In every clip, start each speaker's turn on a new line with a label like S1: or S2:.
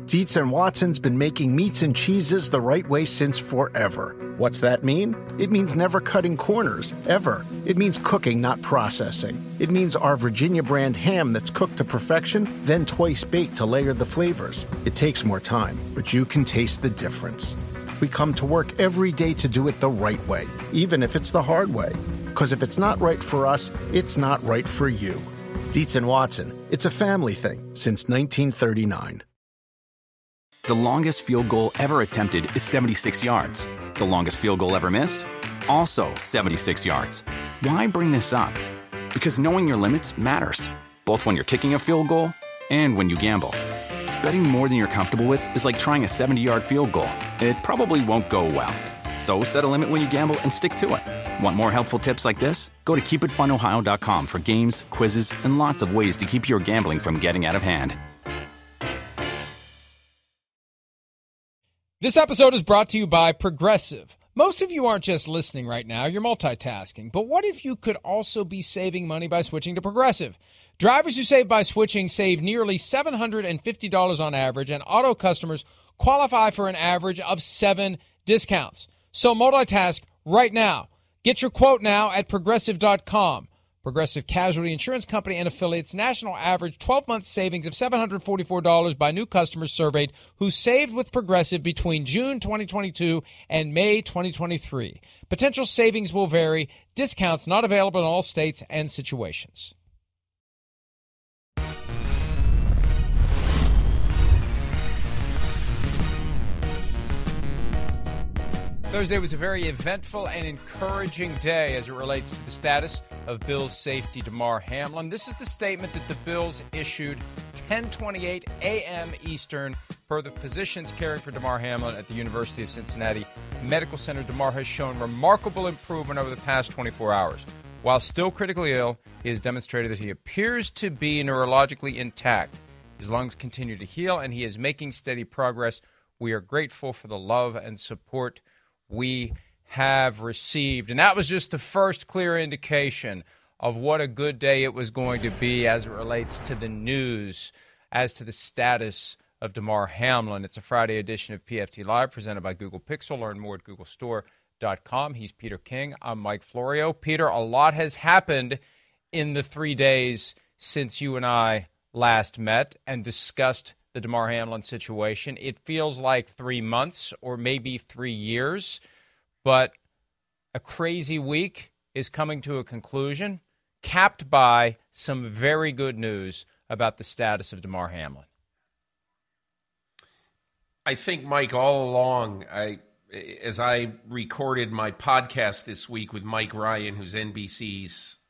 S1: Dietz and Watson's been making meats and cheeses the right way since forever. What's that mean? It means never cutting corners, ever. It means cooking, not processing. It means our Virginia brand ham that's cooked to perfection, then twice baked to layer the flavors. It takes more time, but you can taste the difference. We come to work every day to do it the right way, even if it's the hard way. Because if it's not right for us, it's not right for you. Dietz and Watson, it's a family thing since 1939.
S2: The longest field goal ever attempted is 76 yards. The longest field goal ever missed? Also 76 yards. Why bring this up? Because knowing your limits matters, both when you're kicking a field goal and when you gamble. Betting more than you're comfortable with is like trying a 70-yard field goal. It probably won't go well. So set a limit when you gamble and stick to it. Want more helpful tips like this? Go to keepitfunohio.com for games, quizzes, and lots of ways to keep your gambling from getting out of hand.
S3: This episode is brought to you by Progressive. Most of you aren't just listening right now, you're multitasking. But what if you could also be saving money by switching to Progressive? Drivers who save by switching save nearly $750 on average, and auto customers qualify for an average of 7 discounts. So multitask right now. Get your quote now at Progressive.com. Progressive Casualty Insurance Company and affiliates. National average 12-month savings of $744 by new customers surveyed who saved with Progressive between June 2022 and May 2023. Potential savings will vary. Discounts not available in all states and situations. Thursday was a very eventful and encouraging day as it relates to the status of Bills safety Damar Hamlin. This is the statement that the Bills issued 10:28 a.m. Eastern per the physicians caring for Damar Hamlin at the University of Cincinnati Medical Center. Damar has shown remarkable improvement over the past 24 hours. While still critically ill, he has demonstrated that he appears to be neurologically intact. His lungs continue to heal, and he is making steady progress. We are grateful for the love and support we have received. And that was just the first clear indication of what a good day it was going to be as it relates to the news as to the status of Damar Hamlin. It's a Friday edition of PFT Live presented by Google Pixel. Learn more at googlestore.com. He's Peter King. I'm Mike Florio. Peter, a lot has happened in the 3 days since you and I last met and discussed the Damar Hamlin situation. It feels like 3 months or maybe 3 years, but a crazy week is coming to a conclusion, capped by some very good news about the status of Damar Hamlin.
S4: I think, Mike, all along, as I recorded my podcast this week with Mike Ryan, who's NBC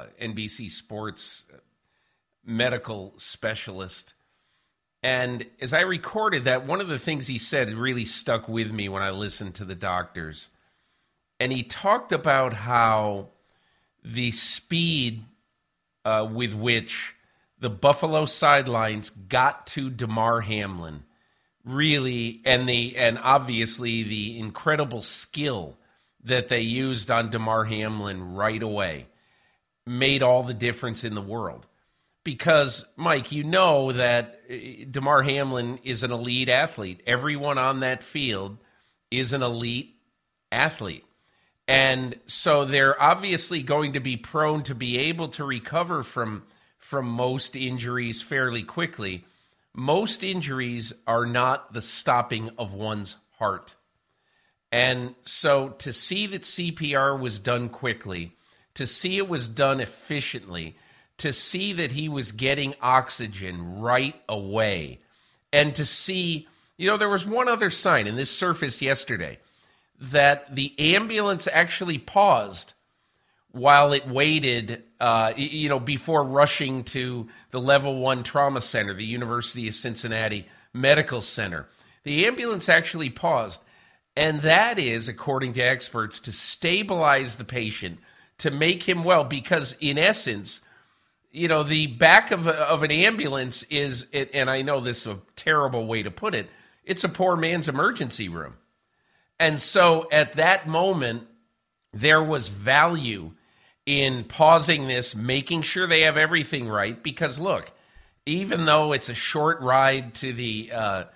S4: Sports medical specialist, and as I recorded that, one of the things he said really stuck with me when I listened to the doctors. And he talked about how the speed with which the Buffalo sidelines got to Damar Hamlin really, and obviously the incredible skill that they used on Damar Hamlin right away made all the difference in the world. Because, Mike, you know that Damar Hamlin is an elite athlete. Everyone on that field is an elite athlete. And so they're obviously going to be prone to be able to recover from most injuries fairly quickly. Most injuries are not the stopping of one's heart. And so to see that CPR was done quickly, to see it was done efficiently, to see that he was getting oxygen right away, and to see, there was one other sign, and this surfaced yesterday, that the ambulance actually paused while it waited, before rushing to the Level 1 Trauma Center, the University of Cincinnati Medical Center. The ambulance actually paused, and that is, according to experts, to stabilize the patient, to make him well, because in essence, the back of an ambulance is, and I know this is a terrible way to put it, it's a poor man's emergency room. And so at that moment, there was value in pausing this, making sure they have everything right. Because look, even though it's a short ride to the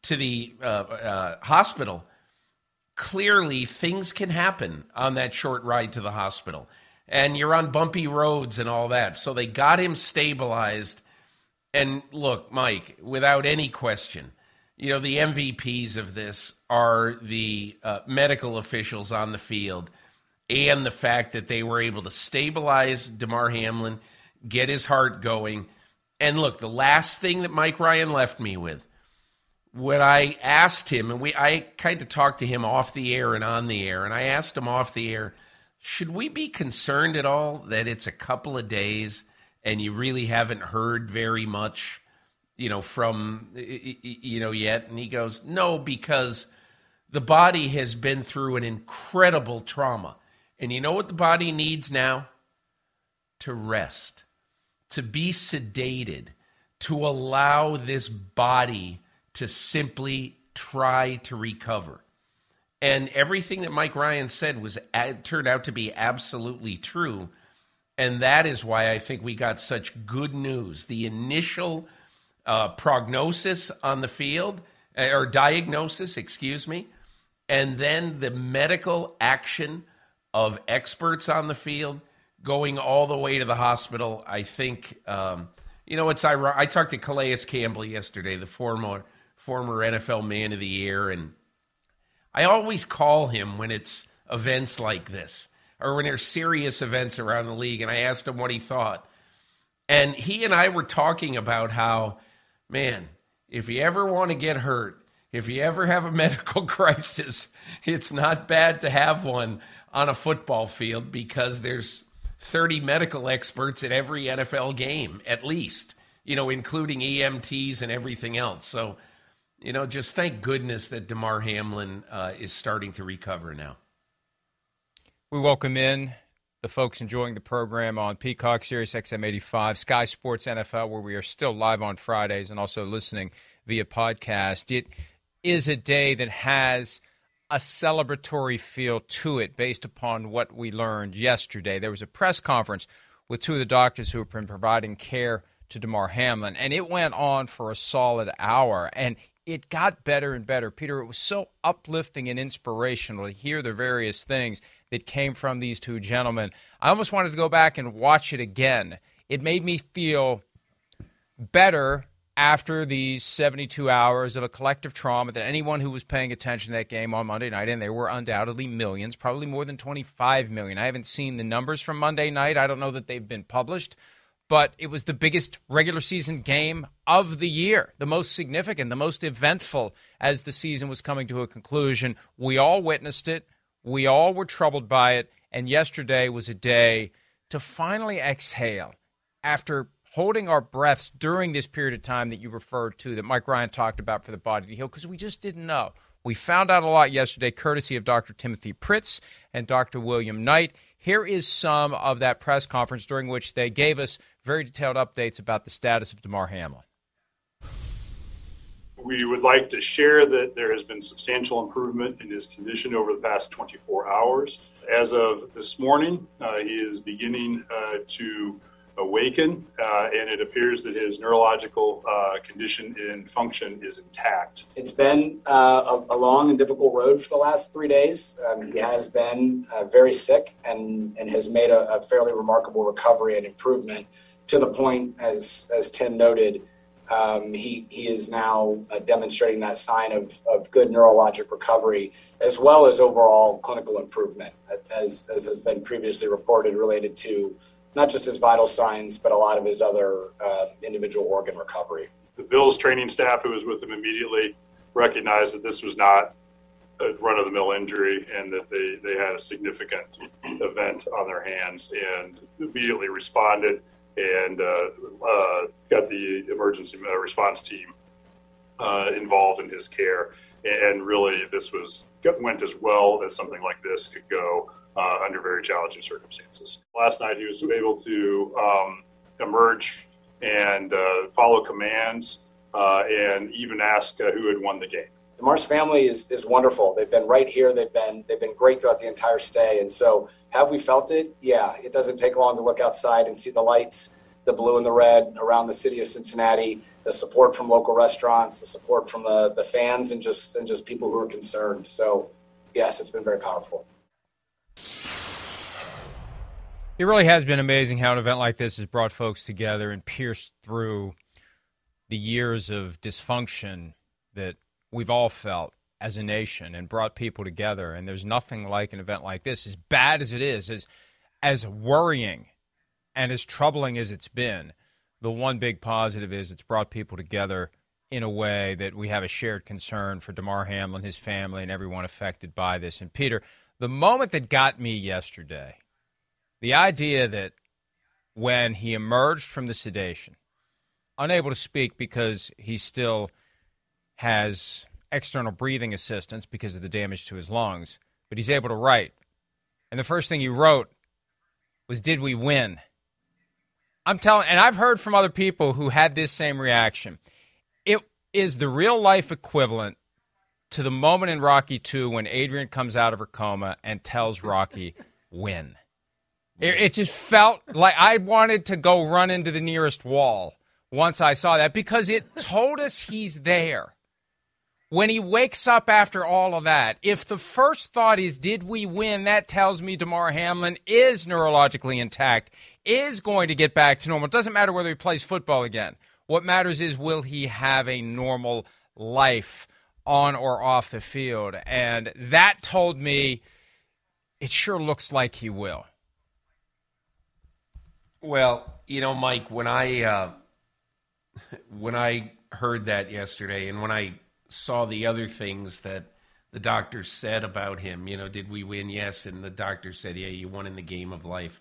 S4: hospital, clearly things can happen on that short ride to the hospital. And you're on bumpy roads and all that. So they got him stabilized. And look, Mike, without any question, the MVPs of this are the medical officials on the field and the fact that they were able to stabilize Damar Hamlin, get his heart going. And look, the last thing that Mike Ryan left me with, when I asked him, and I kind of talked to him off the air and on the air, and I asked him off the air, should we be concerned at all that it's a couple of days and you really haven't heard very much, from, yet? And he goes, no, because the body has been through an incredible trauma. And you know what the body needs now? To rest, to be sedated, to allow this body to simply try to recover. And everything that Mike Ryan said turned out to be absolutely true. And that is why I think we got such good news. The initial prognosis on the field, or diagnosis, and then the medical action of experts on the field going all the way to the hospital. I think, it's ironic. I talked to Calais Campbell yesterday, the former NFL Man of the Year, and I always call him when it's events like this or when there's serious events around the league, and I asked him what he thought. And he and I were talking about how, man, if you ever want to get hurt, if you ever have a medical crisis, it's not bad to have one on a football field because there's 30 medical experts at every NFL game, at least, including EMTs and everything else. So, just thank goodness that Damar Hamlin is starting to recover now.
S3: We welcome in the folks enjoying the program on Peacock, Sirius XM 85, Sky Sports NFL, where we are still live on Fridays and also listening via podcast. It is a day that has a celebratory feel to it based upon what we learned yesterday. There was a press conference with two of the doctors who have been providing care to Damar Hamlin, and it went on for a solid hour, and it got better and better. Peter, it was so uplifting and inspirational to hear the various things that came from these two gentlemen. I almost wanted to go back and watch it again. It made me feel better after these 72 hours of a collective trauma that anyone who was paying attention to that game on Monday night, and there were undoubtedly millions, probably more than 25 million. I haven't seen the numbers from Monday night. I don't know that they've been published, but it was the biggest regular season game of the year, the most significant, the most eventful as the season was coming to a conclusion. We all witnessed it. We all were troubled by it, and yesterday was a day to finally exhale after holding our breaths during this period of time that you referred to, that Mike Ryan talked about for the body to heal, because we just didn't know. We found out a lot yesterday, courtesy of Dr. Timothy Pritz and Dr. William Knight. Here is some of that press conference during which they gave us very detailed updates about the status of Damar Hamlin.
S5: We would like to share that there has been substantial improvement in his condition over the past 24 hours. As of this morning, he is beginning to awaken, and it appears that his neurological condition and function is intact.
S6: It's been a long and difficult road for the last 3 days. He has been very sick and has made a fairly remarkable recovery and improvement to the point, as Tim noted, he is now demonstrating that sign of good neurologic recovery, as well as overall clinical improvement, as has been previously reported, related to not just his vital signs, but a lot of his other individual organ recovery.
S5: The Bills training staff who was with him immediately recognized that this was not a run-of-the-mill injury and that they had a significant event on their hands, and immediately responded and got the emergency response team involved in his care. And really, this went as well as something like this could go under very challenging circumstances. Last night, he was able to emerge and follow commands and even ask who had won the game.
S6: Damar's family is wonderful. They've been right here. They've been great throughout the entire stay. And so, have we felt it? Yeah. It doesn't take long to look outside and see the lights the blue and the red around the city of Cincinnati, the support from local restaurants, the support from the fans, and just people who are concerned. So, yes, it's been very powerful.
S3: It really has been amazing how an event like this has brought folks together and pierced through the years of dysfunction that we've all felt as a nation and brought people together. And there's nothing like an event like this, as bad as it is, as worrying and as troubling as it's been. The one big positive is it's brought people together in a way that we have a shared concern for Damar Hamlin, his family, and everyone affected by this. And Peter, the moment that got me yesterday, the idea that when he emerged from the sedation, unable to speak because he still has external breathing assistance because of the damage to his lungs, but he's able to write. And the first thing he wrote was, "Did we win?" I'm telling, and I've heard from other people who had this same reaction. It is the real life equivalent to the moment in Rocky II when Adrian comes out of her coma and tells Rocky, "Win." It just felt like I wanted to go run into the nearest wall once I saw that, because it told us he's there. When he wakes up after all of that, if the first thought is, did we win, that tells me Damar Hamlin is neurologically intact, is going to get back to normal. It doesn't matter whether he plays football again. What matters is, will he have a normal life on or off the field? And that told me it sure looks like he will.
S4: Well, Mike, when I heard that yesterday, and when I saw the other things that the doctor said about him, did we win? Yes. And the doctor said, yeah, you won in the game of life.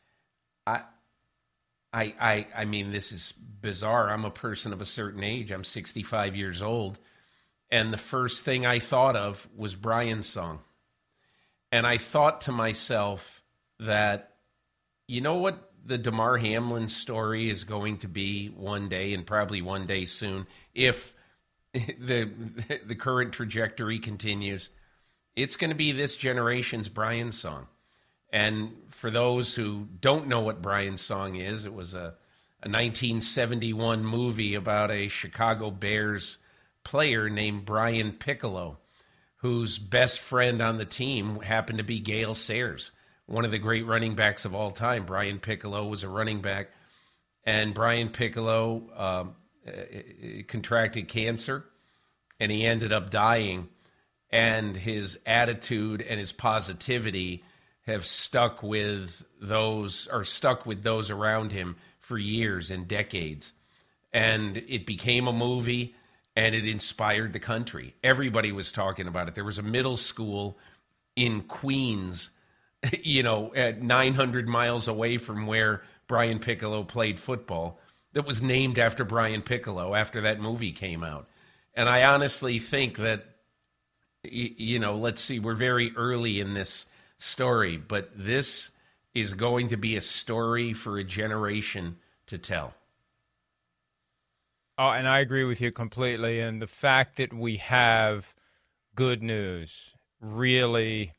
S4: I mean, this is bizarre. I'm a person of a certain age. I'm 65 years old. And the first thing I thought of was Brian's song. And I thought to myself that, you know what the Damar Hamlin story is going to be one day, and probably one day soon, if the current trajectory continues? It's going to be this generation's Brian song. And for those who don't know what Brian's song is, it was a 1971 movie about a Chicago Bears player named Brian Piccolo, whose best friend on the team happened to be Gale Sayers, one of the great running backs of all time. Brian Piccolo was a running back, and Brian Piccolo contracted cancer, and he ended up dying. And his attitude and his positivity have stuck with those around him for years and decades. And it became a movie, and it inspired the country. Everybody was talking about it. There was a middle school in Queens, at 900 miles away from where Brian Piccolo played football, that was named after Brian Piccolo after that movie came out. And I honestly think that, let's see, we're very early in this story, but this is going to be a story for a generation to tell.
S3: Oh, and I agree with you completely. And the fact that we have good news really,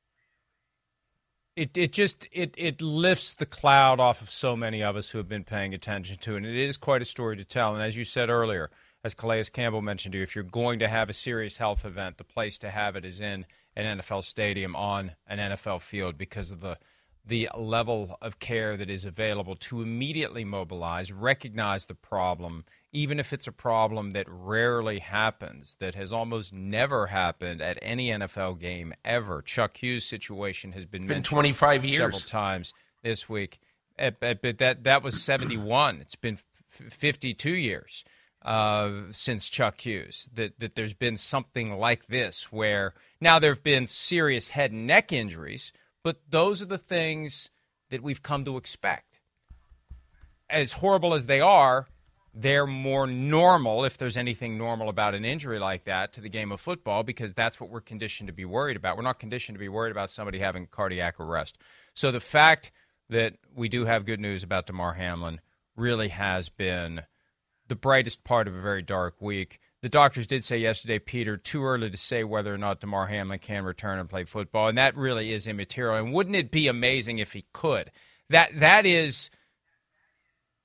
S3: it lifts the cloud off of so many of us who have been paying attention to it. And it is quite a story to tell. And as you said earlier, as Calais Campbell mentioned to you, if you're going to have a serious health event, the place to have it is in an NFL stadium on an NFL field, because of the level of care that is available to immediately mobilize, recognize the problem, even if it's a problem that rarely happens, that has almost never happened at any NFL game ever. Chuck Hughes' situation has been mentioned
S4: 25 years.
S3: Several times this week. But that was 71. It's been 52 years since Chuck Hughes, that there's been something like this, where now there have been serious head and neck injuries, but those are the things that we've come to expect. As horrible as they are, they're more normal, if there's anything normal about an injury like that, to the game of football, because that's what we're conditioned to be worried about. We're not conditioned to be worried about somebody having cardiac arrest. So the fact that we do have good news about Damar Hamlin really has been the brightest part of a very dark week. The doctors did say yesterday, Peter, too early to say whether or not Damar Hamlin can return and play football, and that really is immaterial. And wouldn't it be amazing if he could? That is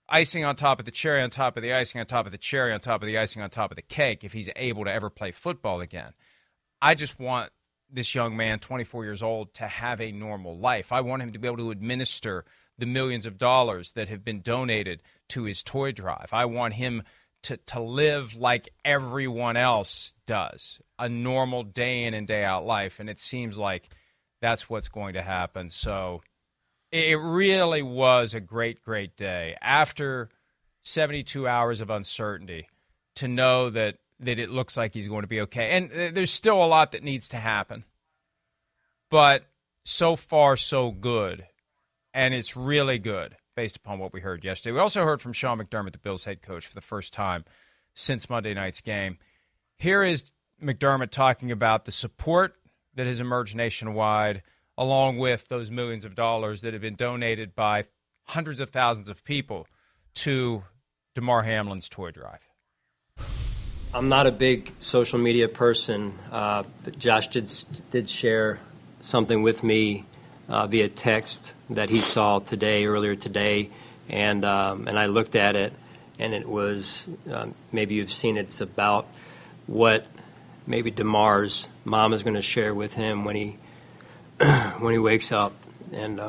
S3: icing on top of the cherry on top of the icing on top of the cherry on top of the icing on top of the cake if he's able to ever play football again. I just want this young man, 24 years old, to have a normal life. I want him to be able to administer the millions of dollars that have been donated to his toy drive. I want him to live like everyone else does, a normal day in and day out life. And it seems like that's what's going to happen. So it really was a great, great day. After 72 hours of uncertainty, to know that it looks like he's going to be okay. And there's still a lot that needs to happen. But so far, so good. And it's really good based upon what we heard yesterday. We also heard from Sean McDermott, the Bills head coach, for the first time since Monday night's game. Here is McDermott talking about the support that has emerged nationwide, along with those millions of dollars that have been donated by hundreds of thousands of people to Damar Hamlin's toy drive.
S7: I'm not a big social media person, but Josh did share something with me via text that he saw earlier today, and I looked at it, and it was maybe you've seen it. It's about what maybe Damar's mom is going to share with him when he wakes up, and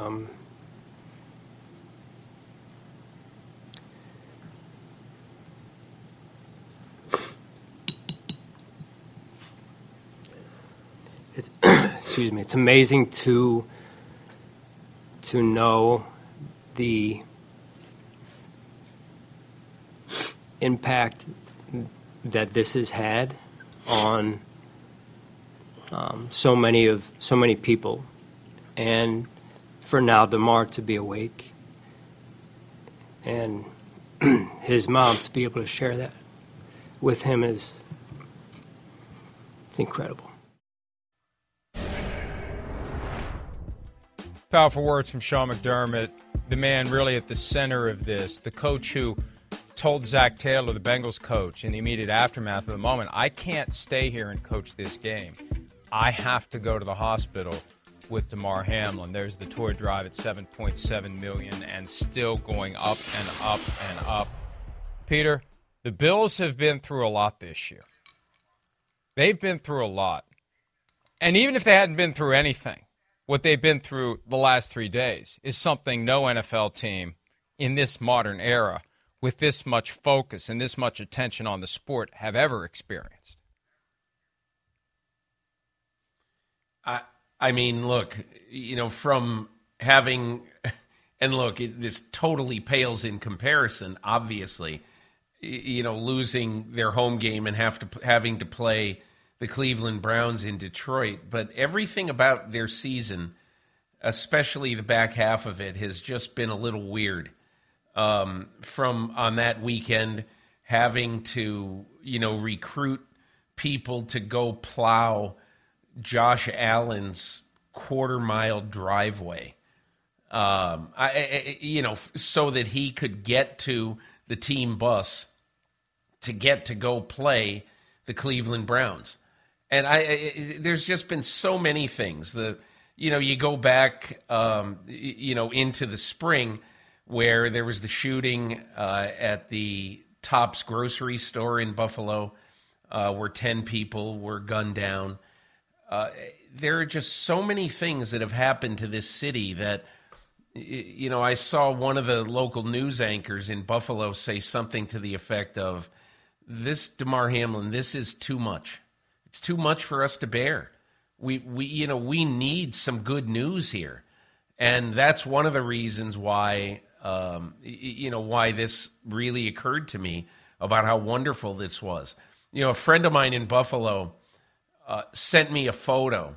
S7: it's excuse me. It's amazing to know the impact that this has had on so many people, and for now Damar to be awake and his mom to be able to share that with him it's incredible.
S3: Powerful words from Sean McDermott, the man really at the center of this, the coach who told Zach Taylor, the Bengals coach, in the immediate aftermath of the moment, I can't stay here and coach this game. I have to go to the hospital with Damar Hamlin. There's the toy drive at $7.7 million and still going up and up and up. Peter, the Bills have been through a lot this year. They've been through a lot. And even if they hadn't been through anything, what they've been through the last 3 days is something no NFL team in this modern era with this much focus and this much attention on the sport have ever experienced.
S4: I mean, look, from having, and look, this totally pales in comparison, obviously, losing their home game and having to play the Cleveland Browns in Detroit. But everything about their season, especially the back half of it, has just been a little weird. From on that weekend, having to, recruit people to go plow Josh Allen's quarter-mile driveway, so that he could get to the team bus to get to go play the Cleveland Browns. And there's just been so many things. You go back, into the spring where there was the shooting at the Tops grocery store in Buffalo, where 10 people were gunned down. There are just so many things that have happened to this city that, I saw one of the local news anchors in Buffalo say something to the effect of, this Damar Hamlin, this is too much. It's too much for us to bear. We need some good news here. And that's one of the reasons why, why this really occurred to me about how wonderful this was. A friend of mine in Buffalo sent me a photo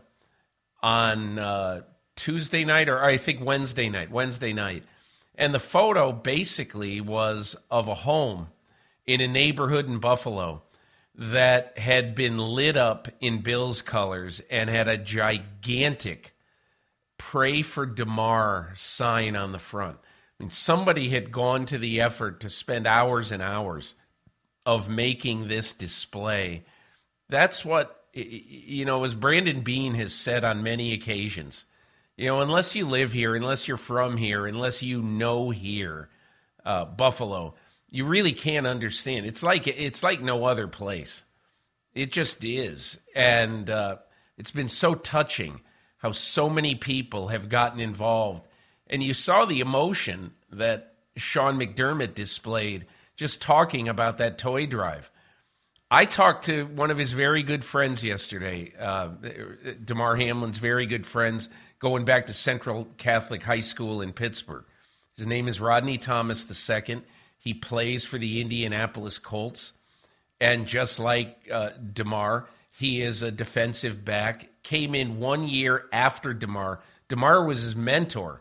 S4: on Tuesday night, or I think Wednesday night. And the photo basically was of a home in a neighborhood in Buffalo that had been lit up in Bills colors and had a gigantic "Pray for Damar" sign on the front. I mean, somebody had gone to the effort to spend hours and hours of making this display. That's what, as Brandon Beane has said on many occasions, unless you live here, unless you're from here, unless you know here, Buffalo, you really can't understand. It's like no other place. It just is. And it's been so touching how so many people have gotten involved. And you saw the emotion that Sean McDermott displayed just talking about that toy drive. I talked to one of his very good friends yesterday, Damar Hamlin's very good friends, going back to Central Catholic High School in Pittsburgh. His name is Rodney Thomas II. He plays for the Indianapolis Colts. And just like Damar, he is a defensive back. Came in 1 year after Damar. Damar was his mentor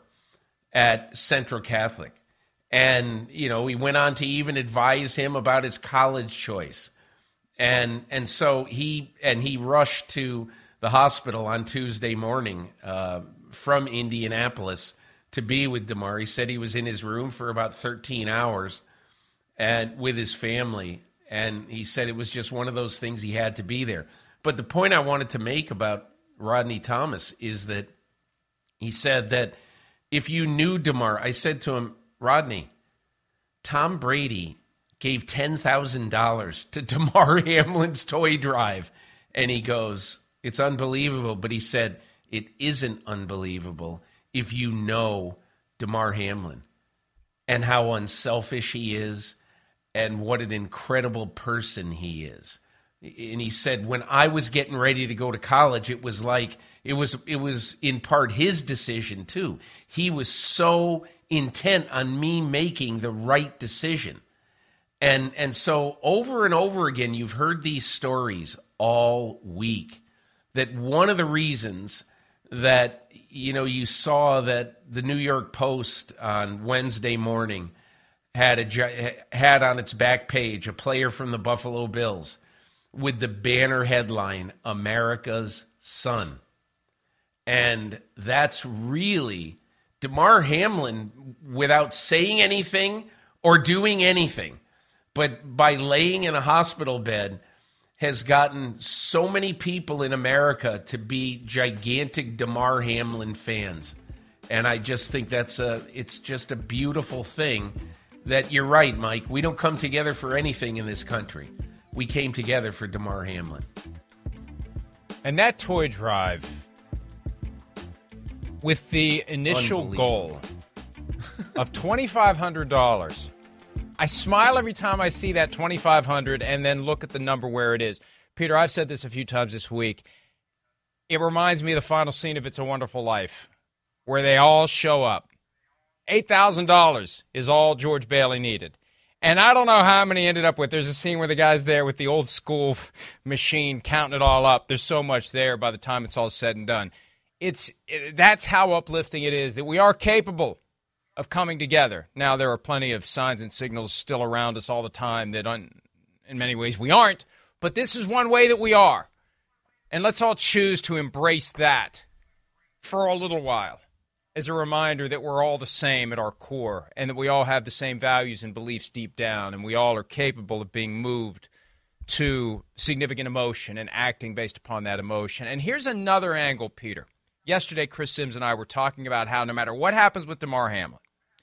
S4: at Central Catholic. And, he went on to even advise him about his college choice. And so he rushed to the hospital on Tuesday morning from Indianapolis to be with Damar. He said he was in his room for about 13 hours and with his family. And he said it was just one of those things, he had to be there. But the point I wanted to make about Rodney Thomas is that he said that if you knew Damar, I said to him, Rodney, Tom Brady gave $10,000 to Damar Hamlin's toy drive. And he goes, it's unbelievable. But he said, it isn't unbelievable if you know Damar Hamlin and how unselfish he is and what an incredible person he is. And he said, when I was getting ready to go to college, it was like, it was in part his decision too. He was so intent on me making the right decision. And so over and over again, you've heard these stories all week that one of the reasons that, you saw that the New York Post on Wednesday morning had on its back page a player from the Buffalo Bills with the banner headline, America's Son. And that's really Damar Hamlin, without saying anything or doing anything, but by laying in a hospital bed, has gotten so many people in America to be gigantic Damar Hamlin fans. And I just think it's just a beautiful thing that you're right, Mike. We don't come together for anything in this country. We came together for Damar Hamlin.
S3: And that toy drive, with the initial goal of $2,500, I smile every time I see that $2,500 and then look at the number where it is. Peter, I've said this a few times this week. It reminds me of the final scene of It's a Wonderful Life, where they all show up. $8,000 is all George Bailey needed. And I don't know how many ended up with. There's a scene where the guy's there with the old school machine counting it all up. There's so much there by the time it's all said and done. That's how uplifting it is, that we are capable of coming together. Now, there are plenty of signs and signals still around us all the time that in many ways we aren't, but this is one way that we are. And let's all choose to embrace that for a little while as a reminder that we're all the same at our core and that we all have the same values and beliefs deep down, and we all are capable of being moved to significant emotion and acting based upon that emotion. And here's another angle, Peter. Yesterday, Chris Sims and I were talking about how no matter what happens with Damar Hamlin,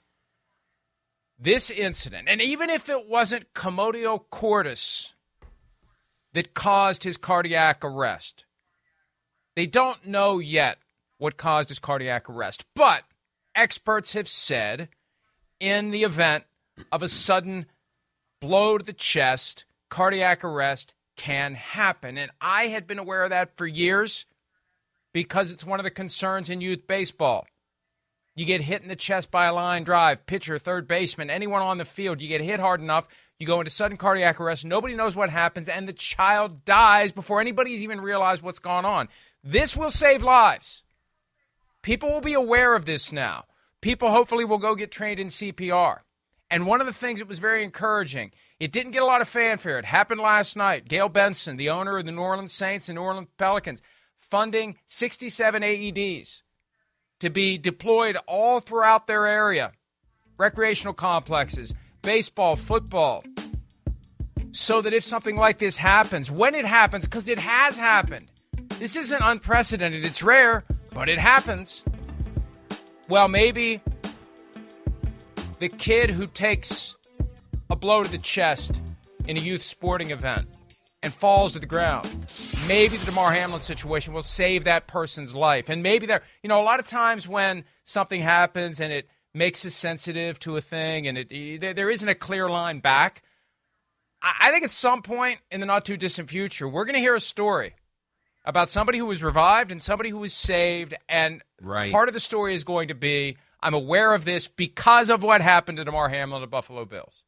S3: this incident, and even if it wasn't commotio cordis that caused his cardiac arrest, they don't know yet what caused his cardiac arrest. But experts have said in the event of a sudden blow to the chest, cardiac arrest can happen. And I had been aware of that for years because it's one of the concerns in youth baseball. You get hit in the chest by a line drive, pitcher, third baseman, anyone on the field, you get hit hard enough, you go into sudden cardiac arrest, nobody knows what happens, and the child dies before anybody's even realized what's gone on. This will save lives. People will be aware of this now. People hopefully will go get trained in CPR. And one of the things that was very encouraging, it didn't get a lot of fanfare. It happened last night. Gail Benson, the owner of the New Orleans Saints and New Orleans Pelicans, funding 67 AEDs to be deployed all throughout their area, recreational complexes, baseball, football, so that if something like this happens, when it happens, because it has happened, this isn't unprecedented, it's rare, but it happens. Well, maybe the kid who takes a blow to the chest in a youth sporting event and falls to the ground. Maybe the Damar Hamlin situation will save that person's life. And maybe a lot of times when something happens and it makes us sensitive to a thing and there isn't a clear line back, I think at some point in the not-too-distant future, we're going to hear a story about somebody who was revived and somebody who was saved. And part of the story is going to be, I'm aware of this because of what happened to Damar Hamlin at Buffalo Bills.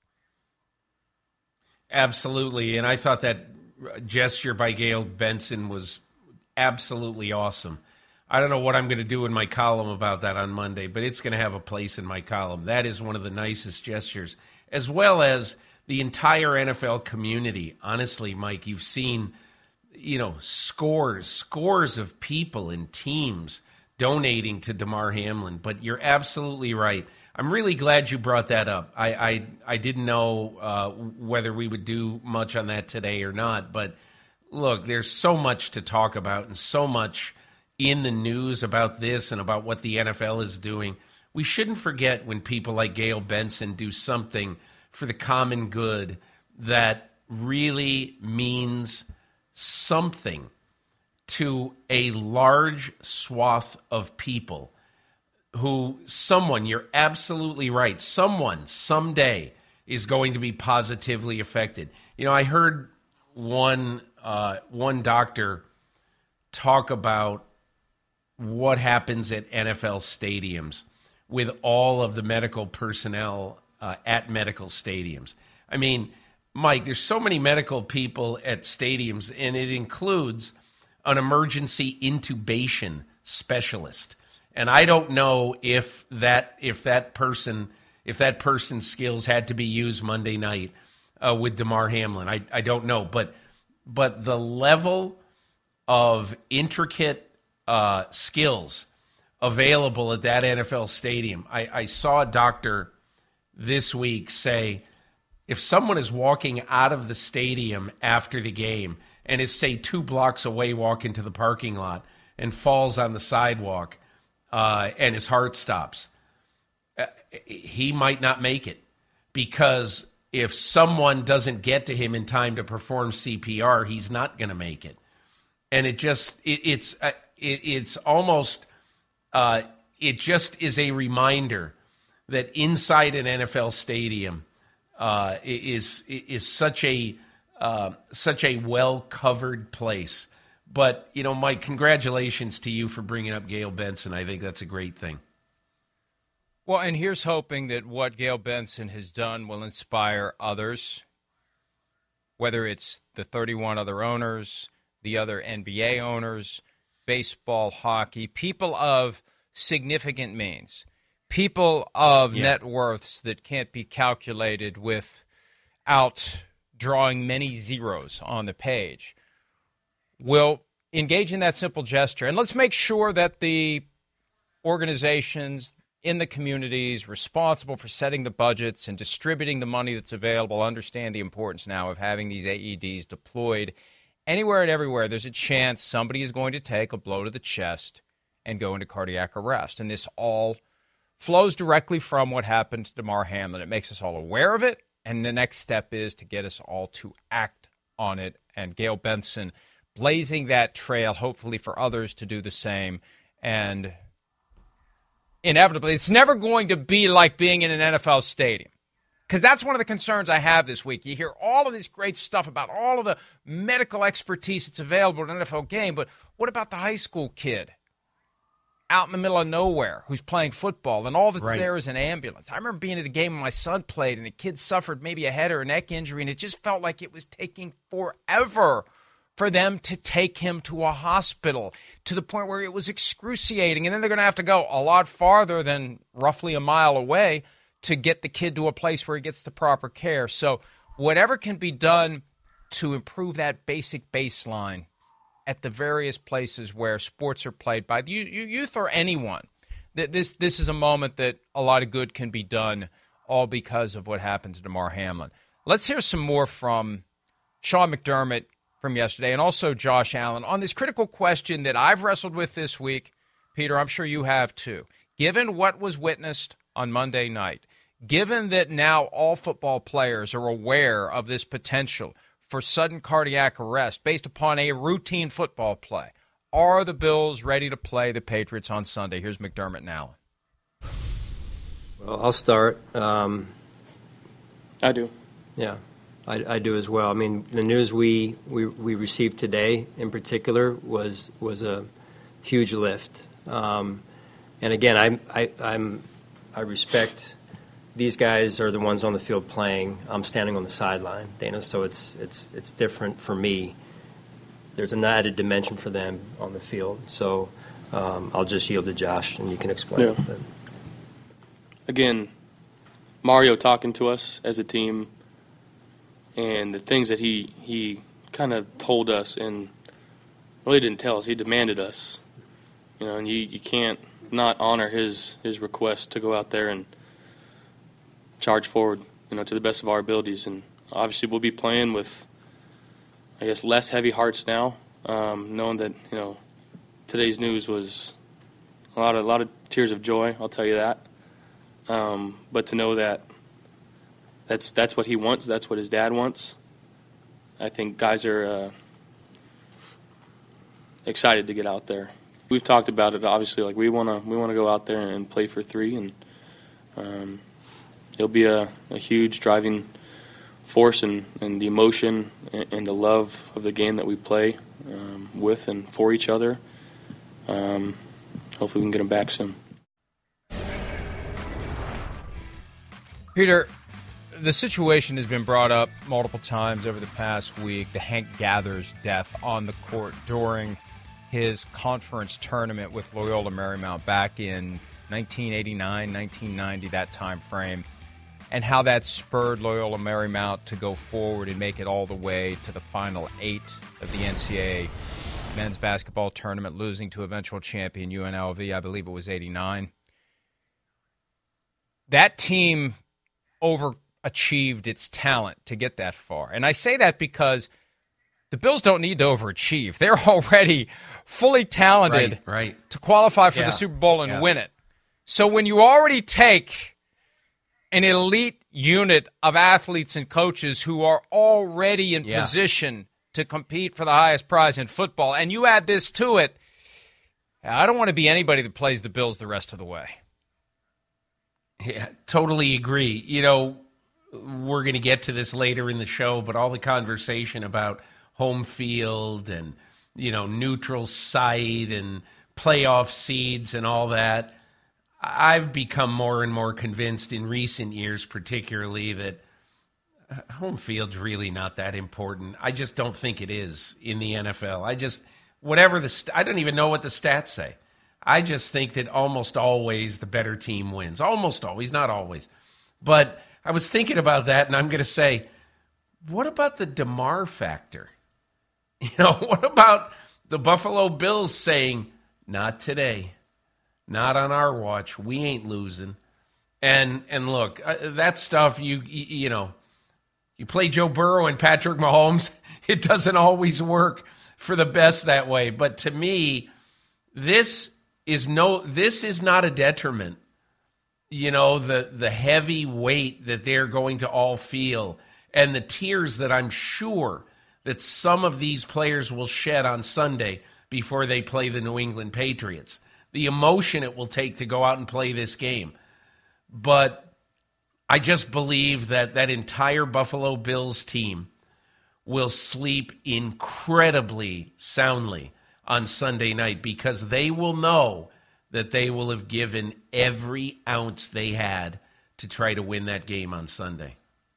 S4: Absolutely. And I thought that gesture by Gayle Benson was absolutely awesome. I don't know what I'm going to do in my column about that on Monday, but it's going to have a place in my column. That is one of the nicest gestures, as well as the entire NFL community. Honestly, Mike, you've seen, scores of people and teams donating to Damar Hamlin, but you're absolutely right. I'm really glad you brought that up. I didn't know whether we would do much on that today or not, but look, there's so much to talk about and so much in the news about this and about what the NFL is doing. We shouldn't forget when people like Gayle Benson do something for the common good that really means something to a large swath of people who you're absolutely right, someone someday is going to be positively affected. I heard one doctor talk about what happens at NFL stadiums with all of the medical personnel at medical stadiums. I mean, Mike, there's so many medical people at stadiums, and it includes an emergency intubation specialist. And I don't know if that person's skills had to be used Monday night with Damar Hamlin. I don't know, but the level of intricate skills available at that NFL stadium. I saw a doctor this week say, if someone is walking out of the stadium after the game and is, say, 2 blocks away walking to the parking lot and falls on the sidewalk and his heart stops, he might not make it, because if someone doesn't get to him in time to perform CPR, he's not going to make it. And it just is a reminder that inside an NFL stadium is such a well-covered place. But, Mike, congratulations to you for bringing up Gayle Benson. I think that's a great thing.
S3: Well, and here's hoping that what Gayle Benson has done will inspire others, whether it's the 31 other owners, the other NBA owners, baseball, hockey, people of significant means, people of net worths that can't be calculated without drawing many zeros on the page, will engage in that simple gesture. And let's make sure that the organizations in the communities responsible for setting the budgets and distributing the money that's available understand the importance now of having these AEDs deployed anywhere and everywhere. There's a chance somebody is going to take a blow to the chest and go into cardiac arrest. And this all flows directly from what happened to Damar Hamlin. It makes us all aware of it, and the next step is to get us all to act on it. And Gayle Benson blazing that trail, hopefully for others to do the same. And inevitably, it's never going to be like being in an NFL stadium, because that's one of the concerns I have this week. You hear all of this great stuff about all of the medical expertise that's available in an NFL game, but what about the high school kid out in the middle of nowhere who's playing football, and all that's there is an ambulance? I remember being at a game my son played, and a kid suffered maybe a head or a neck injury, and it just felt like it was taking forever for them to take him to a hospital, to the point where it was excruciating. And then they're going to have to go a lot farther than roughly a mile away to get the kid to a place where he gets the proper care. So whatever can be done to improve that basic baseline at the various places where sports are played by the youth or anyone, this is a moment that a lot of good can be done, all because of what happened to Damar Hamlin. Let's hear some more from Sean McDermott from yesterday, and also Josh Allen, on this critical question that I've wrestled with this week. Peter, I'm sure you have too. Given what was witnessed on Monday night, given that now all football players are aware of this potential for sudden cardiac arrest based upon a routine football play, are the Bills ready to play the Patriots on Sunday? Here's McDermott and Allen.
S7: Well, I'll start.
S8: I do.
S7: Yeah, I do as well. I mean, the news we received today in particular was a huge lift. And again, I respect these guys are the ones on the field playing. I'm standing on the sideline, Dana, so it's different for me. There's an added dimension for them on the field. So I'll just yield to Josh, and you can explain it. But.
S8: Again, Mario talking to us as a team and the things that he kind of told us and really didn't tell us. He demanded us. You know, and you can't not honor his request to go out there and charge forward, you know, to the best of our abilities. And obviously we'll be playing with, I guess, less heavy hearts now, knowing that, you know, today's news was a lot of tears of joy, I'll tell you that. But to know that that's what he wants, that's what his dad wants, I think guys are excited to get out there. We've talked about it, obviously, like we want to go out there and play for 3, and it'll be a huge driving force and the emotion and the love of the game that we play with and for each other. Hopefully we can get them back soon.
S3: Peter, the situation has been brought up multiple times over the past week, the Hank Gathers death on the court during his conference tournament with Loyola Marymount back in 1989, 1990, that time frame, and how that spurred Loyola Marymount to go forward and make it all the way to the Final 8 of the NCAA men's basketball tournament, losing to eventual champion UNLV. I believe it was 89. That team overachieved its talent to get that far. And I say that because the Bills don't need to overachieve. They're already fully talented to qualify for the Super Bowl and win it. So when you already take an elite unit of athletes and coaches who are already in position to compete for the highest prize in football, and you add this to it, I don't want to be anybody that plays the Bills the rest of the way.
S4: Yeah, totally agree. You know, we're going to get to this later in the show, but all the conversation about home field and, you know, neutral site and playoff seeds and all that, I've become more and more convinced in recent years particularly that home field's really not that important. I just don't think it is in the NFL. I don't even know what the stats say. I just think that almost always the better team wins. Almost always, not always. But I was thinking about that, and I'm going to say, what about the DeMar factor? You know, what about the Buffalo Bills saying, not today, not on our watch, we ain't losing. And look, that stuff, you know, you play Joe Burrow and Patrick Mahomes, it doesn't always work for the best that way. But to me, this is not a detriment. You know, the heavy weight that they're going to all feel and the tears that I'm sure that some of these players will shed on Sunday before they play the New England Patriots. The emotion it will take to go out and play this game. But I just believe that that entire Buffalo Bills team will sleep incredibly soundly on Sunday night because they will know that they will have given every ounce they had to try to win that game on Sunday.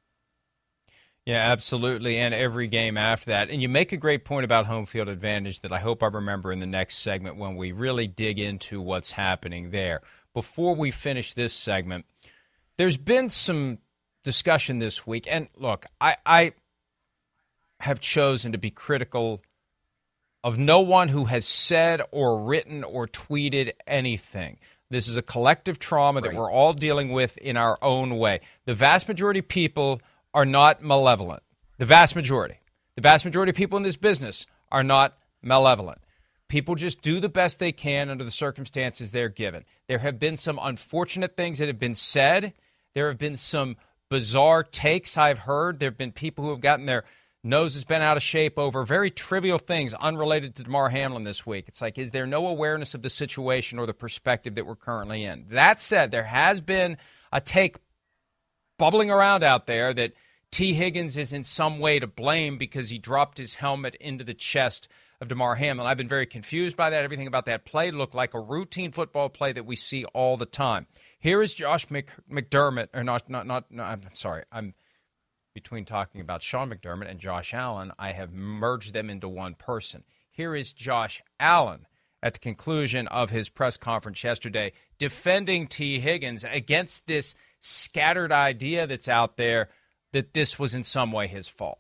S3: Yeah, absolutely, and every game after that. And you make a great point about home field advantage that I hope I remember in the next segment when we really dig into what's happening there. Before we finish this segment, there's been some discussion this week, and look, I have chosen to be critical of no one who has said or written or tweeted anything. This is a collective trauma that we're all dealing with in our own way. The vast majority of people are not malevolent. The vast majority. The vast majority of people in this business are not malevolent. People just do the best they can under the circumstances they're given. There have been some unfortunate things that have been said There have been some bizarre takes I've heard. There have been people who have gotten their noses bent out of shape over very trivial things unrelated to Damar Hamlin this week. It's like, is there no awareness of the situation or the perspective that we're currently in? That said, there has been a take bubbling around out there that T. Higgins is in some way to blame because he dropped his helmet into the chest of Damar Hamlin. I've been very confused by that. Everything about that play looked like a routine football play that we see all the time. Here is Josh McDermott, or not, I'm sorry. I'm between talking about Sean McDermott and Josh Allen. I have merged them into one person. Here is Josh Allen at the conclusion of his press conference yesterday defending T. Higgins against this scattered idea that's out there that this was in some way his fault.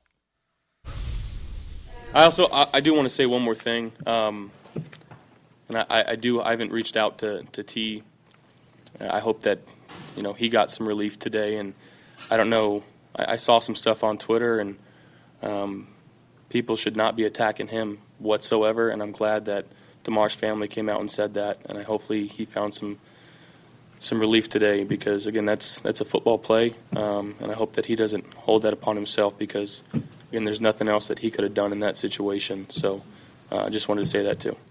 S8: I do want to say one more thing, and I haven't reached out to T. I hope that he got some relief today, and I don't know. I saw some stuff on Twitter, and people should not be attacking him whatsoever. And I'm glad that Damar's family came out and said that, and hopefully he found some relief today because again, that's a football play, and I hope that he doesn't hold that upon himself because. And there's nothing else that he could have done in that situation. So I just wanted to say that too.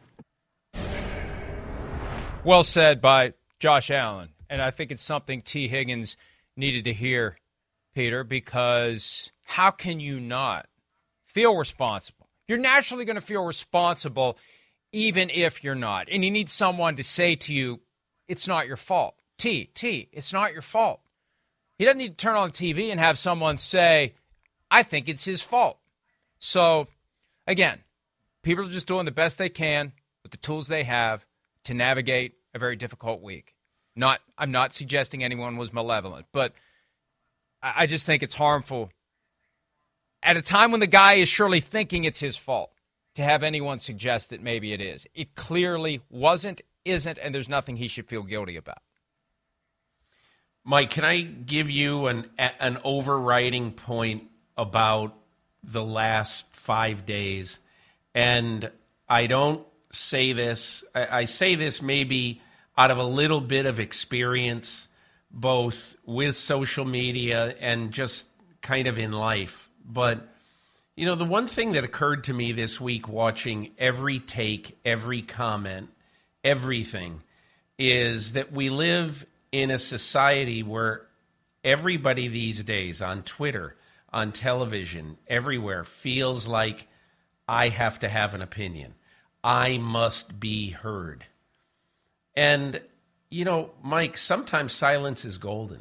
S3: Well said by Josh Allen. And I think it's something T. Higgins needed to hear, Peter, because how can you not feel responsible? You're naturally going to feel responsible even if you're not. And you need someone to say to you, it's not your fault. T, it's not your fault. He doesn't need to turn on TV and have someone say, I think it's his fault. So, again, people are just doing the best they can with the tools they have to navigate a very difficult week. I'm not suggesting anyone was malevolent, but I just think it's harmful at a time when the guy is surely thinking it's his fault to have anyone suggest that maybe it is. It clearly wasn't, isn't, and there's nothing he should feel guilty about.
S4: Mike, can I give you an overriding point about the last 5 days? And I don't say this, I say this maybe out of a little bit of experience, both with social media and just kind of in life. But, the one thing that occurred to me this week watching every take, every comment, everything, is that we live in a society where everybody these days on Twitter, on television, everywhere, feels like I have to have an opinion. I must be heard. And, Mike, sometimes silence is golden.